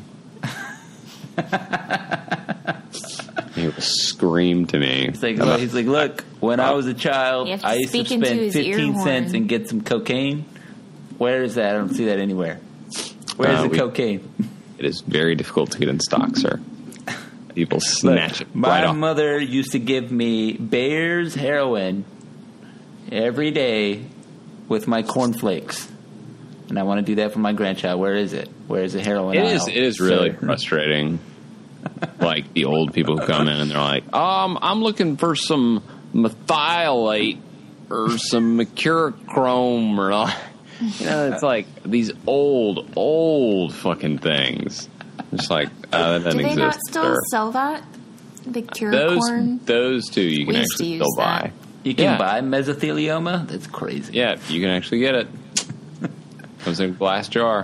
He would scream to me. It's like, look, he's like, look, when I was a child, You have to I used to speak into spend his ear fifteen horn. cents and get some cocaine. Where is that? I don't see that anywhere. Where's Uh, the we- cocaine? It is very difficult to get in stock, sir. People snatch it My right off. mother used to give me Bayer's heroin every day with my cornflakes. And I want to do that for my grandchild. Where is it? Where is the heroin It aisle, is. It is really sir? frustrating. Like the old people who come in and they're like, "Um, I'm looking for some methylate or some mercurochrome or not." You know, it's like these old, old fucking things. It's like uh, that doesn't Do they exist. not still sir. sell that? The cure those? corn? Those two you can We used to actually use still buy. that. You can Yeah. buy mesothelioma? That's crazy. Yeah, you can actually get it. Comes in a glass jar.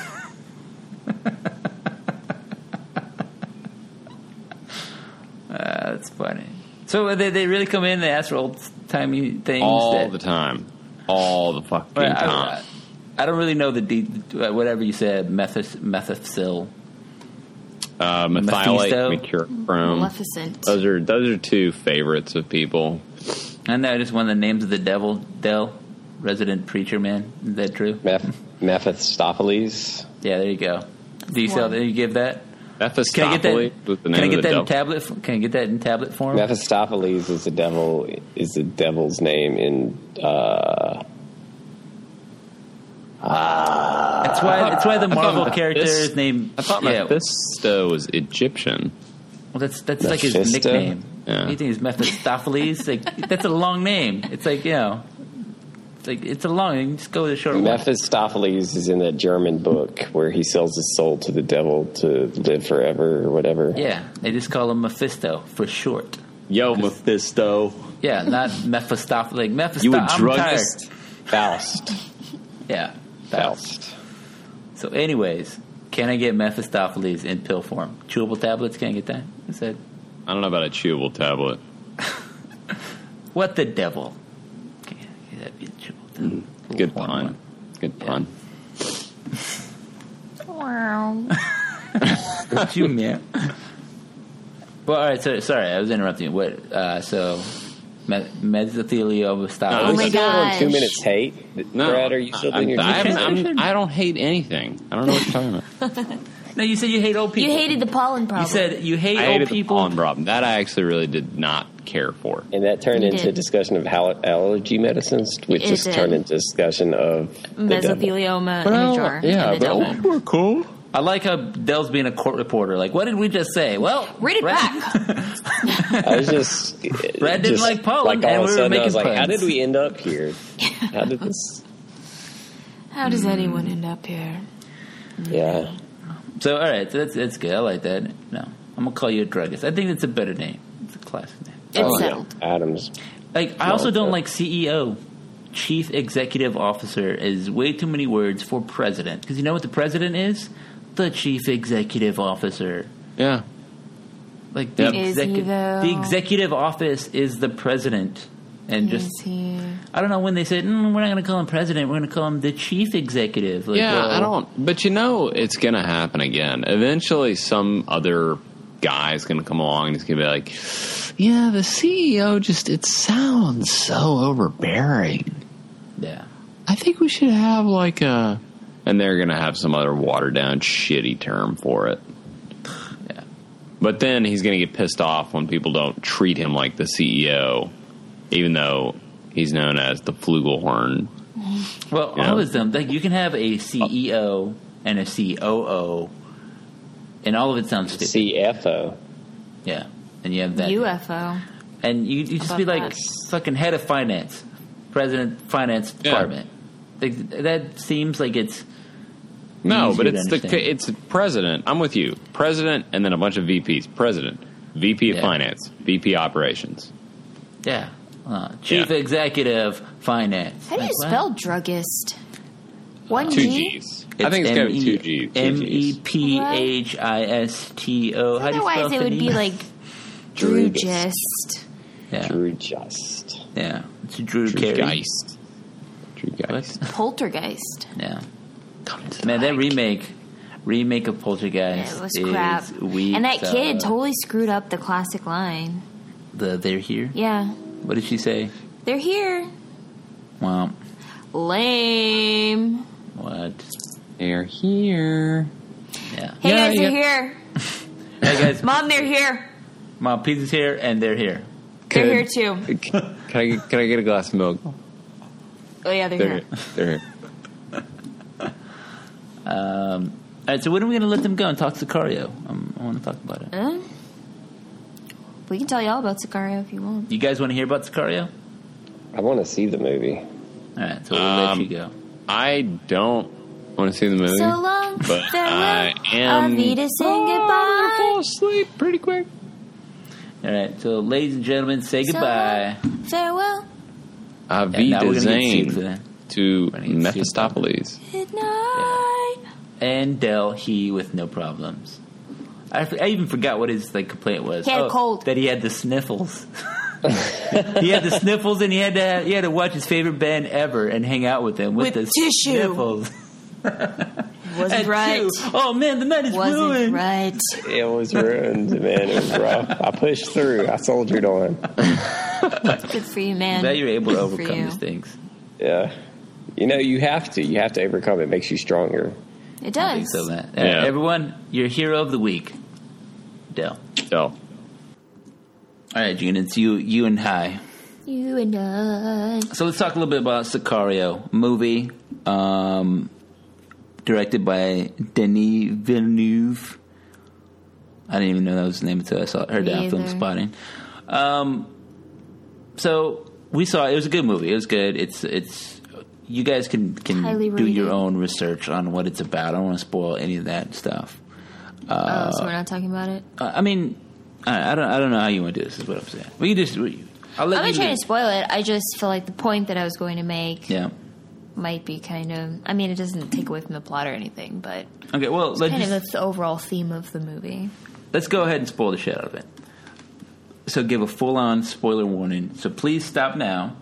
Uh, that's funny. So they, they really come in and they ask for old timey things? All that, the time. All the fucking Well, time. I, I don't really know the de- whatever you said, methys, methicil. Uh, methylate, Mephisto. mercurochrome. Maleficent. Those are those are two favorites of people. I know, just one of the names of the devil, Del, resident preacher man. Is that true? Meph- Mephistopheles. Yeah, there you go. Do you sell one. that? You give that? Can I get Mephistopheles that? was the Can name I get of the that devil. in tablet? f- Can I get that in tablet form? Mephistopheles is the devil. Is the devil's name in? Uh, That's why. That's why the Marvel Mephis- character is named. I thought yeah. Mephisto was Egyptian. Well, that's that's like his Mephisto? nickname. Yeah. You think it's Mephistopheles? Like that's a long name. It's like you know, it's like it's a long. You can just go with a short one. Mephistopheles is in that German book where he sells his soul to the devil to live forever or whatever. Yeah, they just call him Mephisto for short. Yo, Mephisto. Yeah, not Mephistopheles. Like Mephisto. You a I'm druggist? tired. Faust. Yeah, Faust. Faust. So, anyways, can I get Mephistopheles in pill form? Chewable tablets? Can I get that? I said, I don't know about a chewable tablet. what the devil? Okay, yeah, that'd be a chewable tablet. Mm, Good Form pun. one. Good Yeah. pun. Wow. What you mean? Well, all right. So, sorry, I was interrupting you. What? Uh, so, me- mesothelioma. No, Oh Are my you still on gosh. two minutes hate? No, Brad, are you still doing your I, I, Tradition? haven't- I'm, I don't hate anything. I don't know what you're talking about. No, you said you hate old people. You hated the pollen problem. You said you hate I old hated the people. pollen problem. That I actually really did not care for. And that turned You into did. a discussion of hal- allergy medicines, which It just did. turned into discussion of the devil. mesothelioma in a jar. yeah, and the but devil. we're cool. I like how Dell's being a court reporter. Like, what did we just say? Well, Read it Brad- back. I was just Brad didn't just, like pollen, like all and of a we were sudden I making was like, how puns. did we end up here? How did this? How does anyone end up here? Yeah, So, all right, so that's that's good. I like that. No, I'm gonna call you a druggist. I think it's a better name. It's a classic name. It's Oh, yeah. settled. Adams. Like, I also No, don't but- like C E O. Chief Executive Officer is way too many words for president. Because you know what the president is? The Chief Executive Officer. Yeah. Like the, Yep. Is he, execu- though? the executive office is the president. And just, Is he? I don't know when they said, mm, we're not going to call him president, we're going to call him the chief executive. Like, Yeah, well, I don't. But you know, it's going to happen again. Eventually, some other guy's going to come along and he's going to be like, "Yeah, the C E O just it sounds so overbearing. Yeah. I think we should have like a," and they're going to have some other watered down, shitty term for it. Yeah. But then he's going to get pissed off when people don't treat him like the C E O, even though he's known as the Flugelhorn. Well, Yeah. all of them, like, you can have a C E O and a C O O, and all of it sounds stupid. C F O. Yeah. And you have that. U F O. And you, you just How be about like that? fucking head of finance, president finance Yeah. department. Like, that seems like it's No, easier but to it's the understand. it's president. I'm with you. President, and then a bunch of V Ps. President, V P of Yeah. finance, V P operations. yeah, uh, chief Yeah. executive finance. How do you Like, what? spell druggist? One Two G? G's. I think it's got to be two G's. two M E Gs. P H I S T O. How do you spell Otherwise, it would be Fanina? like Drugist. Drugist. yeah, Drew Just. yeah. It's Drew Carey. Geist. Drew Geist. What? Poltergeist. Yeah, Come to the man, that mic. remake, remake of Poltergeist It was is crap. weak. And that kid uh, totally screwed up the classic line. the they're here. Yeah. What did she say? They're here. Well, Lame. what? They're here. Yeah. Hey Yeah, guys, they're yeah. here. Hey guys, Mom, they're here. Mom, pizza's here and they're here. They're here Could- too. Can I get- can I get a glass of milk? Oh yeah, they're They're here. here. They're here. Um, all right, so when are we going to let them go and talk Sicario? Um, I want to talk about it. Huh? We can tell y'all about Sicario if you want. You guys want to hear about Sicario? I want to see the movie. All right, so we'll let Um, you go. I don't want to see the movie. So long, but farewell. I am. Avita, saying Oh, I'm gonna goodbye. fall asleep pretty quick. All right, so ladies and gentlemen, say So goodbye. long, farewell. And now Avida we're gonna get sued for Zane that. to We're gonna get sued. Mephistopheles. Good night. And Del, he with no problems. I, f- I even forgot what his like complaint was. He had a Oh, cold. That he had the sniffles. He had the sniffles, and he had to have, he had to watch his favorite band ever and hang out with them with, With the tissue. sniffles. Wasn't At right. two. Oh man, the night is Wasn't ruined. right. It was ruined, man. It was rough. I pushed through. I soldiered on. Good for you, man. That you're able to Good for overcome you. these things. Yeah. You know, you have to. You have to overcome it. It makes you stronger. It I think does. so, man. Uh, Yeah. everyone, your hero of the week, Del. So, All right, Gene, it's you, you and Hi. You and I. So let's talk a little bit about Sicario movie, um, directed by Denis Villeneuve. I didn't even know that was his name until I saw heard Me that on Film either. Spotting. Um, so we saw it was a good movie. It was good. It's it's you guys can can Highly do your rated. own research on what it's about. I don't want to spoil any of that stuff. oh, so we're not talking about it? Uh, I mean, I, I don't I don't know how you want to do this. Is what I'm saying. We can just we- I'll let I'm not you. trying to spoil it. I just feel like the point that I was going to make yeah. might be kind of. I mean, it doesn't take away from the plot or anything, but Okay. Well, let's kind just, of the overall theme of the movie. let's go ahead and spoil the shit out of it. So give a full-on spoiler warning. So please stop now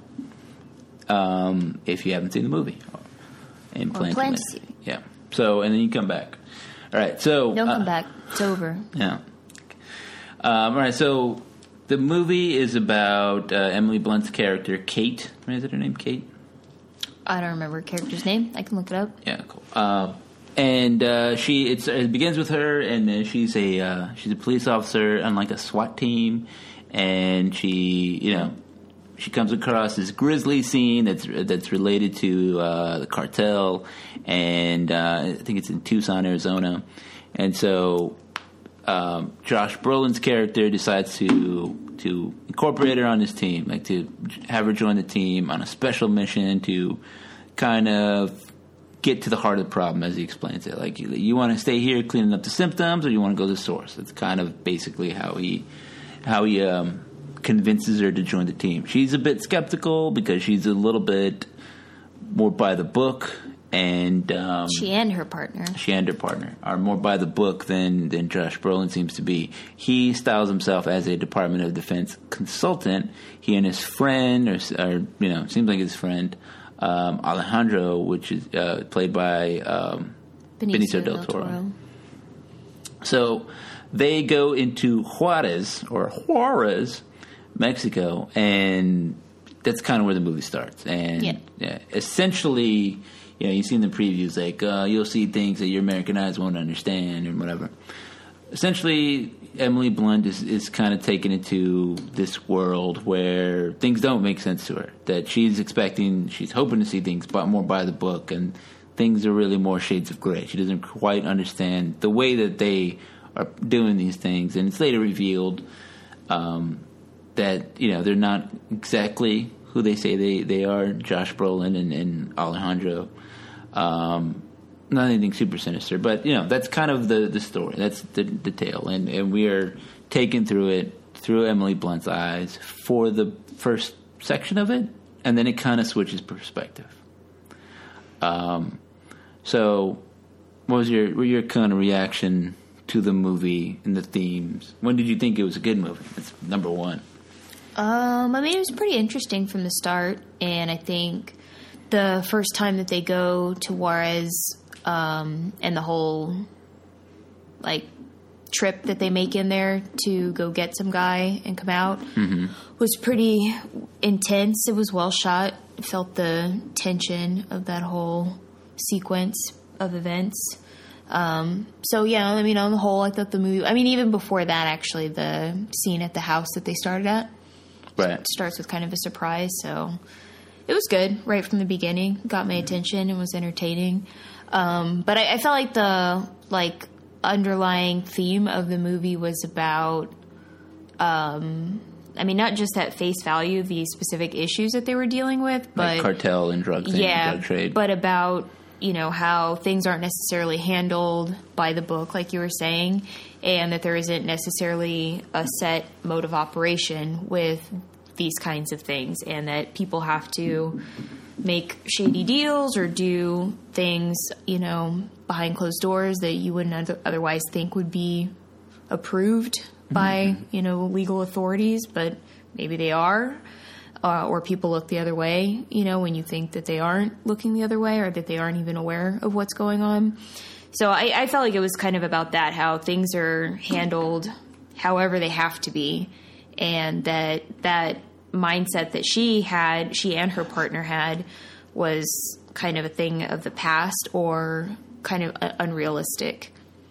um, if you haven't seen the movie and Or plan, plan to to see. see. Yeah. So and then you come back. All right. So Don't uh, come back. It's over. Yeah. Um, all right. So the movie is about uh, Emily Blunt's character, Kate. Is it her name, Kate? I don't remember a character's name. I can look it up. Yeah, cool. Uh, and uh, she it's, it begins with her, and uh, she's a uh, she's a police officer on like a SWAT team, and she you know she comes across this grisly scene that's that's related to uh, the cartel, and uh, I think it's in Tucson, Arizona, and so um, Josh Brolin's character decides to to incorporate her on his team, like to have her join the team on a special mission to kind of get to the heart of the problem, as he explains it. Like, you, you want to stay here cleaning up the symptoms, or you want to go to the source. That's kind of basically how he how he um, convinces her to join the team. She's a bit skeptical because she's a little bit more by the book, and um, She and her partner. she and her partner are more by the book than than Josh Brolin seems to be. He styles himself as a Department of Defense consultant. He and his friend, or, or you know, seems like his friend um, Alejandro, which is uh, played by um, Benicio, Benicio del Toro. Toro. So they go into Juarez or Juarez, Mexico, and that's kind of where the movie starts. And yeah. Yeah, essentially, you know, you see in the previews, like, uh, you'll see things that your American eyes won't understand and whatever. Essentially, Emily Blunt is, is kind of taken into this world where things don't make sense to her. That she's expecting, she's hoping to see things but more by the book, and things are really more shades of gray. She doesn't quite understand the way that they are doing these things. And it's later revealed um, that, you know, they're not exactly who they say they, they are, Josh Brolin and, and Alejandro. Um, not anything super sinister, but, you know, that's kind of the, the story. That's the, the tale. And, and we are taken through it through Emily Blunt's eyes for the first section of it, and then it kind of switches perspective. Um, so what was your, what your kind of reaction to the movie and the themes? When did you think it was a good movie? That's number one. Um, I mean, it was pretty interesting from the start, and I think the first time that they go to Juarez, um, and the whole, like, trip that they make in there to go get some guy and come out mm-hmm. was pretty intense. It was well shot. I felt the tension of that whole sequence of events. Um, so, yeah, I mean, on the whole, I thought the movie... I mean, even before that, actually, the scene at the house that they started at right. starts with kind of a surprise, so... It was good right from the beginning. Got my attention and was entertaining. Um, but I, I felt like the like underlying theme of the movie was about, um, I mean, not just at face value the specific issues that they were dealing with, but like cartel and drug thing, yeah, drug trade, but about you know how things aren't necessarily handled by the book, like you were saying, and that there isn't necessarily a set mode of operation with these kinds of things, and that people have to make shady deals or do things, you know, behind closed doors that you wouldn't otherwise think would be approved by, mm-hmm. you know, legal authorities, but maybe they are, uh, or people look the other way, you know, when you think that they aren't looking the other way or that they aren't even aware of what's going on. So I, I felt like it was kind of about that, how things are handled however they have to be. And that that mindset that she had, she and her partner had, was kind of a thing of the past or kind of unrealistic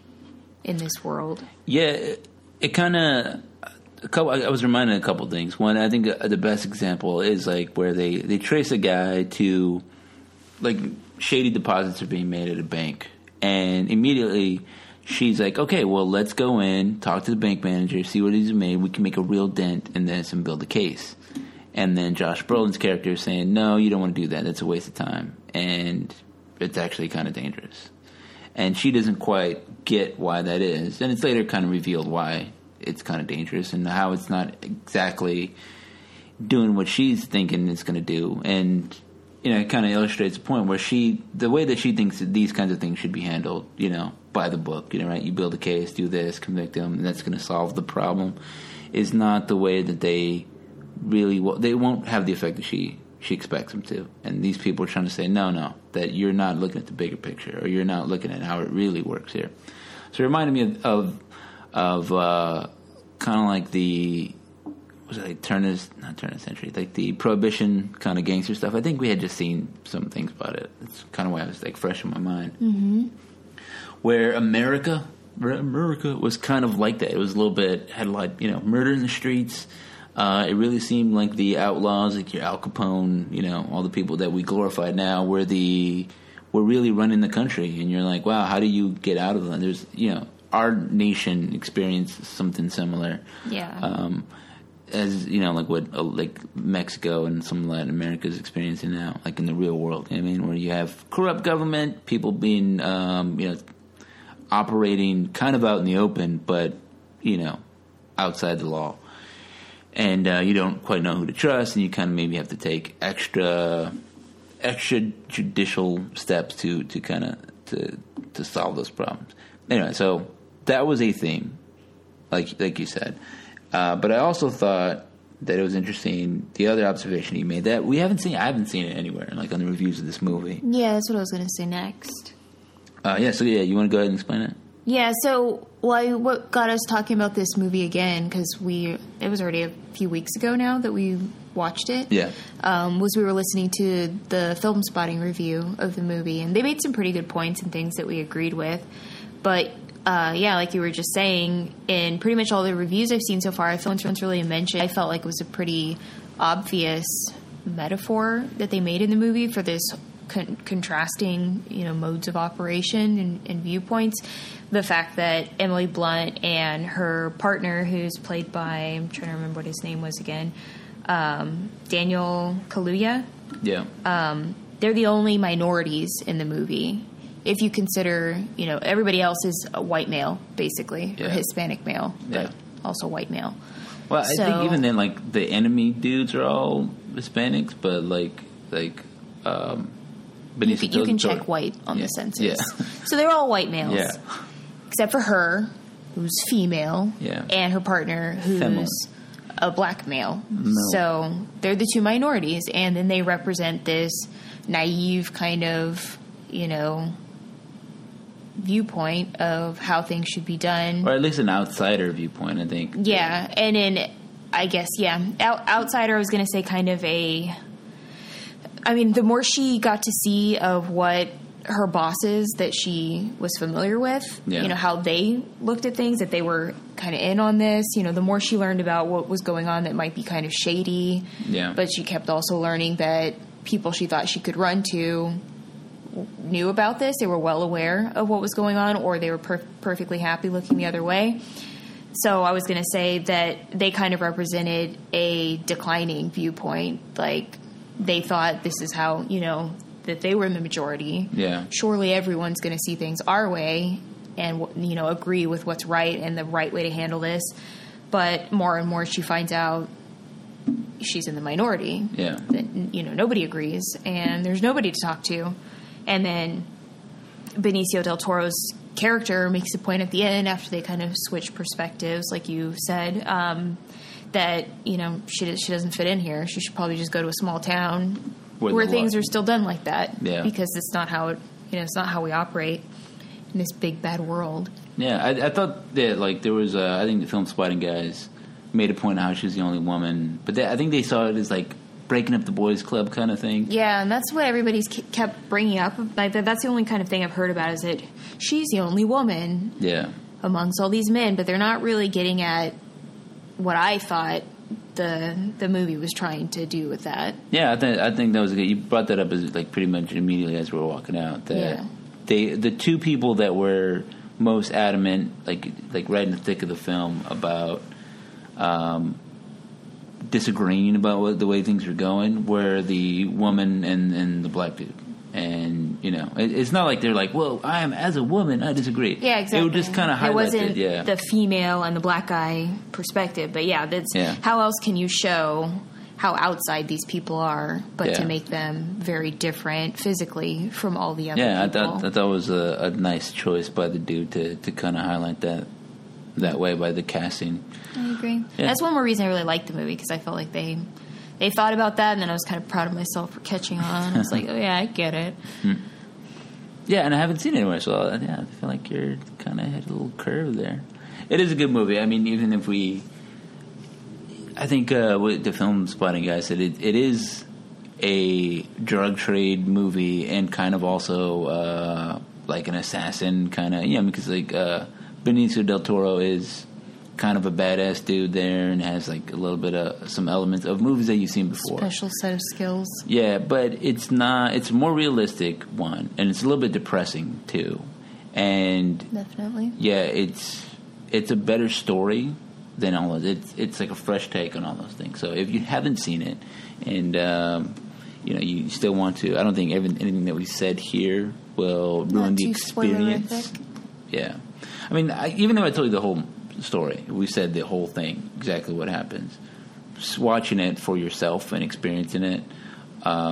in this world. Yeah, it, it kind of... A couple, I was reminded of a couple things. One, I think the best example is like where they, they trace a guy to, like, shady deposits are being made at a bank. And immediately... she's like, okay, well, let's go in, talk to the bank manager, see what he's made. We can make a real dent in this and build a case. And then Josh Brolin's character is saying, no, you don't want to do that. That's a waste of time. And it's actually kind of dangerous. And she doesn't quite get why that is. And it's later kind of revealed why it's kind of dangerous and how it's not exactly doing what she's thinking it's going to do. And, you know, it kind of illustrates a point where she, the way that she thinks that these kinds of things should be handled, you know, by the book, you know, right? You build a case, do this, convict them, and that's going to solve the problem, is not the way that they really, well, they won't have the effect that she, she expects them to. And these people are trying to say, no, no, that you're not looking at the bigger picture, or you're not looking at how it really works here. So it reminded me of, of, of uh, kind of like the, was it like turn of, not turn of the century, like the Prohibition kind of gangster stuff. I think we had just seen some things about it. It's kind of why it was like fresh in my mind. Mm-hmm. Where America, America was kind of like that. It was a little bit, had a lot, you know, murder in the streets. Uh, it really seemed like the outlaws, like your Al Capone, you know, all the people that we glorify now, were the, were really running the country. And you're like, wow, how do you get out of that? There's, you know, our nation experienced something similar. Yeah. Um, as, you know, like what, uh, like Mexico and some of Latin America is experiencing now, like in the real world. You know what I mean? Where you have corrupt government, people being, um, you know, operating kind of out in the open, but, you know, outside the law. And uh, you don't quite know who to trust, and you kind of maybe have to take extra extrajudicial steps to to kind of to to solve those problems. Anyway, so that was a theme, like like you said. Uh, but I also thought that it was interesting. The other observation you made that we haven't seen, I haven't seen it anywhere, like on the reviews of this movie. Yeah, that's what I was going to say next. Uh, yeah, so yeah, you want to go ahead and explain it? Yeah, so why what got us talking about this movie again, because we it was already a few weeks ago now that we watched it. Yeah. Um, was we were listening to the Film Spotting review of the movie, and they made some pretty good points and things that we agreed with. But uh, yeah, like you were just saying, in pretty much all the reviews I've seen so far, I feel it's really mentioned. I felt like it was a pretty obvious metaphor that they made in the movie for this con- contrasting, you know, modes of operation and, and viewpoints. The fact that Emily Blunt and her partner, who's played by, I'm trying to remember what his name was again, um, Daniel Kaluuya, Yeah. um, they're the only minorities in the movie. If you consider, you know, everybody else is a white male, basically, Yeah. or Hispanic male, Yeah. but also white male. Well, I So- think even then, like the enemy dudes are all Hispanics, but like like um, You Benicio can, you can del Toro- check white on Yeah. the census. Yeah. So they're all white males. Yeah. Except for her, who's female, Yeah. and her partner, who's Female. a black male. No. So they're the two minorities, and then they represent this naive kind of, you know, viewpoint of how things should be done. or at least an outsider viewpoint, I think. Yeah, and in, I guess, yeah, out, outsider, I was going to say kind of a, I mean, the more she got to see of what her bosses that she was familiar with, Yeah. you know, how they looked at things, that they were kind of in on this, you know, the more she learned about what was going on that might be kind of shady. Yeah. But she kept also learning that people she thought she could run to knew about this. They were well aware of what was going on, or they were per- perfectly happy looking the other way. So I was going to say that they kind of represented a declining viewpoint. Like, they thought this is how, you know, that they were in the majority. Yeah. Surely everyone's going to see things our way and, you know, agree with what's right and the right way to handle this. But more and more she finds out she's in the minority. Yeah. That, you know, nobody agrees and there's nobody to talk to. And then Benicio del Toro's character makes a point at the end after they kind of switch perspectives, like you said, um, that, you know, she she doesn't fit in here. She should probably just go to a small town Where where, the things law- are still done like that. Yeah. Because it's not how it, you know, it's not how we operate in this big bad world. Yeah, I, I thought that like there was, uh, I think the Film Spotting guys made a point of how she was the only woman, but they, I think they saw it as like breaking up the boys' club kind of thing. Yeah, and that's what everybody's ke- kept bringing up. Like, that- that's the only kind of thing I've heard about is that she's the only woman Yeah, amongst all these men, but they're not really getting at what I thought the the movie was trying to do with that. yeah. I think I think that was good. You brought that up as like pretty much immediately as we were walking out. That Yeah. they the two people that were most adamant, like like right in the thick of the film about um, disagreeing about what, the way things were going, were the woman and, and the black dude. And you know, it, it's not like they're like, "Well, I am as a woman, I disagree." Yeah, exactly. It would just kind of It highlight wasn't it. Yeah, the female and the black guy perspective, but yeah, that's Yeah. how else can you show how outside these people are, but Yeah. to make them very different physically from all the other yeah. I people. thought I thought it was a, a nice choice by the dude to, to kind of highlight that that way by the casting. I agree. Yeah. That's one more reason I really liked the movie, because I felt like they they thought about that, and then I was kind of proud of myself for catching on. I was like, oh yeah, I get it. Yeah, and I haven't seen it anywhere, so uh, yeah, I feel like you're kind of hit a little curve there. It is a good movie. I mean, even if we, I think uh, what the Film Spotting guy said, it, it is a drug trade movie and kind of also uh, like an assassin kind of, yeah, because like uh, Benicio del Toro is kind of a badass dude there and has like a little bit of some elements of movies that you've seen before. Special set of skills. Yeah, but it's not. It's a more realistic one, and it's a little bit depressing too. And Definitely. yeah, it's it's a better story than all of it. It's it's like a fresh take on all those things. So if you haven't seen it, and um, you know you still want to, I don't think every, anything that we said here will ruin Not the too experience. spoilerific. Yeah, I mean, I, even though I told you the whole story, we said the whole thing, exactly what happens. Just watching it for yourself and experiencing it, um,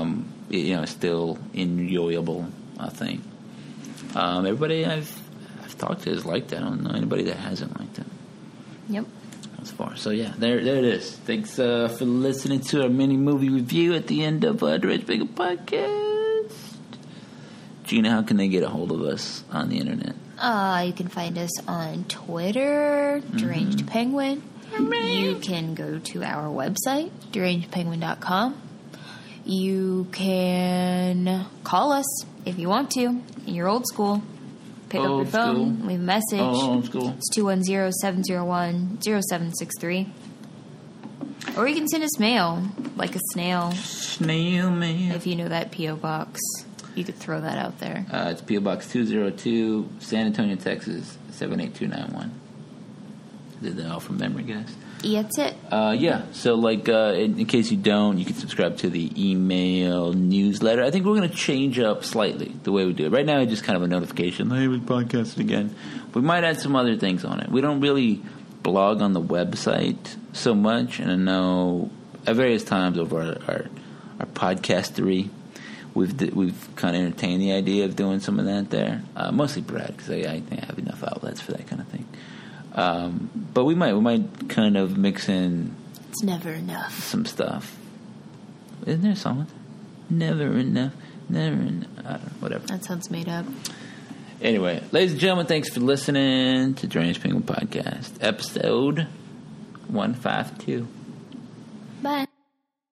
you know, still enjoyable, I think. Um, everybody I've I've talked to has liked it. I don't know anybody that hasn't liked it. Yep. As far. So yeah, there there it is. Thanks uh, for listening to our mini movie review at the end of uh, Deranged Penguin Podcast. Gina, how can they get a hold of us on the internet? Uh, you can find us on Twitter, Deranged Mm-hmm. Penguin. You can go to our website, deranged penguin dot com. You can call us if you want to. You're old school. Pick up Old your phone, school. leave a message. Oh, old school. It's two one zero, seven zero one, zero seven six three. Or you can send us mail, like a snail. Snail mail. If you know that P O box, you could throw that out there. Uh, it's P O Box two oh two, San Antonio, Texas, seven eight two nine one. Did that all from memory, guys. Yeah, that's it. Uh, yeah, so like uh, in, in case you don't, you can subscribe to the email newsletter. I think we're going to change up slightly the way we do it. Right now, it's just kind of a notification. Hey, we're podcasting again. We might add some other things on it. We don't really blog on the website so much, and I know at various times over our our, our podcastery, we've d- we've kind of entertained the idea of doing some of that there. Uh, mostly Brad, because I, I think I have enough outlets for that kind of thing. Um, but we might we might kind of mix in It's never enough. some stuff. Isn't there a song? Never enough, never enough. I don't know, whatever. That sounds made up. Anyway, ladies and gentlemen, thanks for listening to Deranged Penguin Podcast, episode one fifty-two. Bye.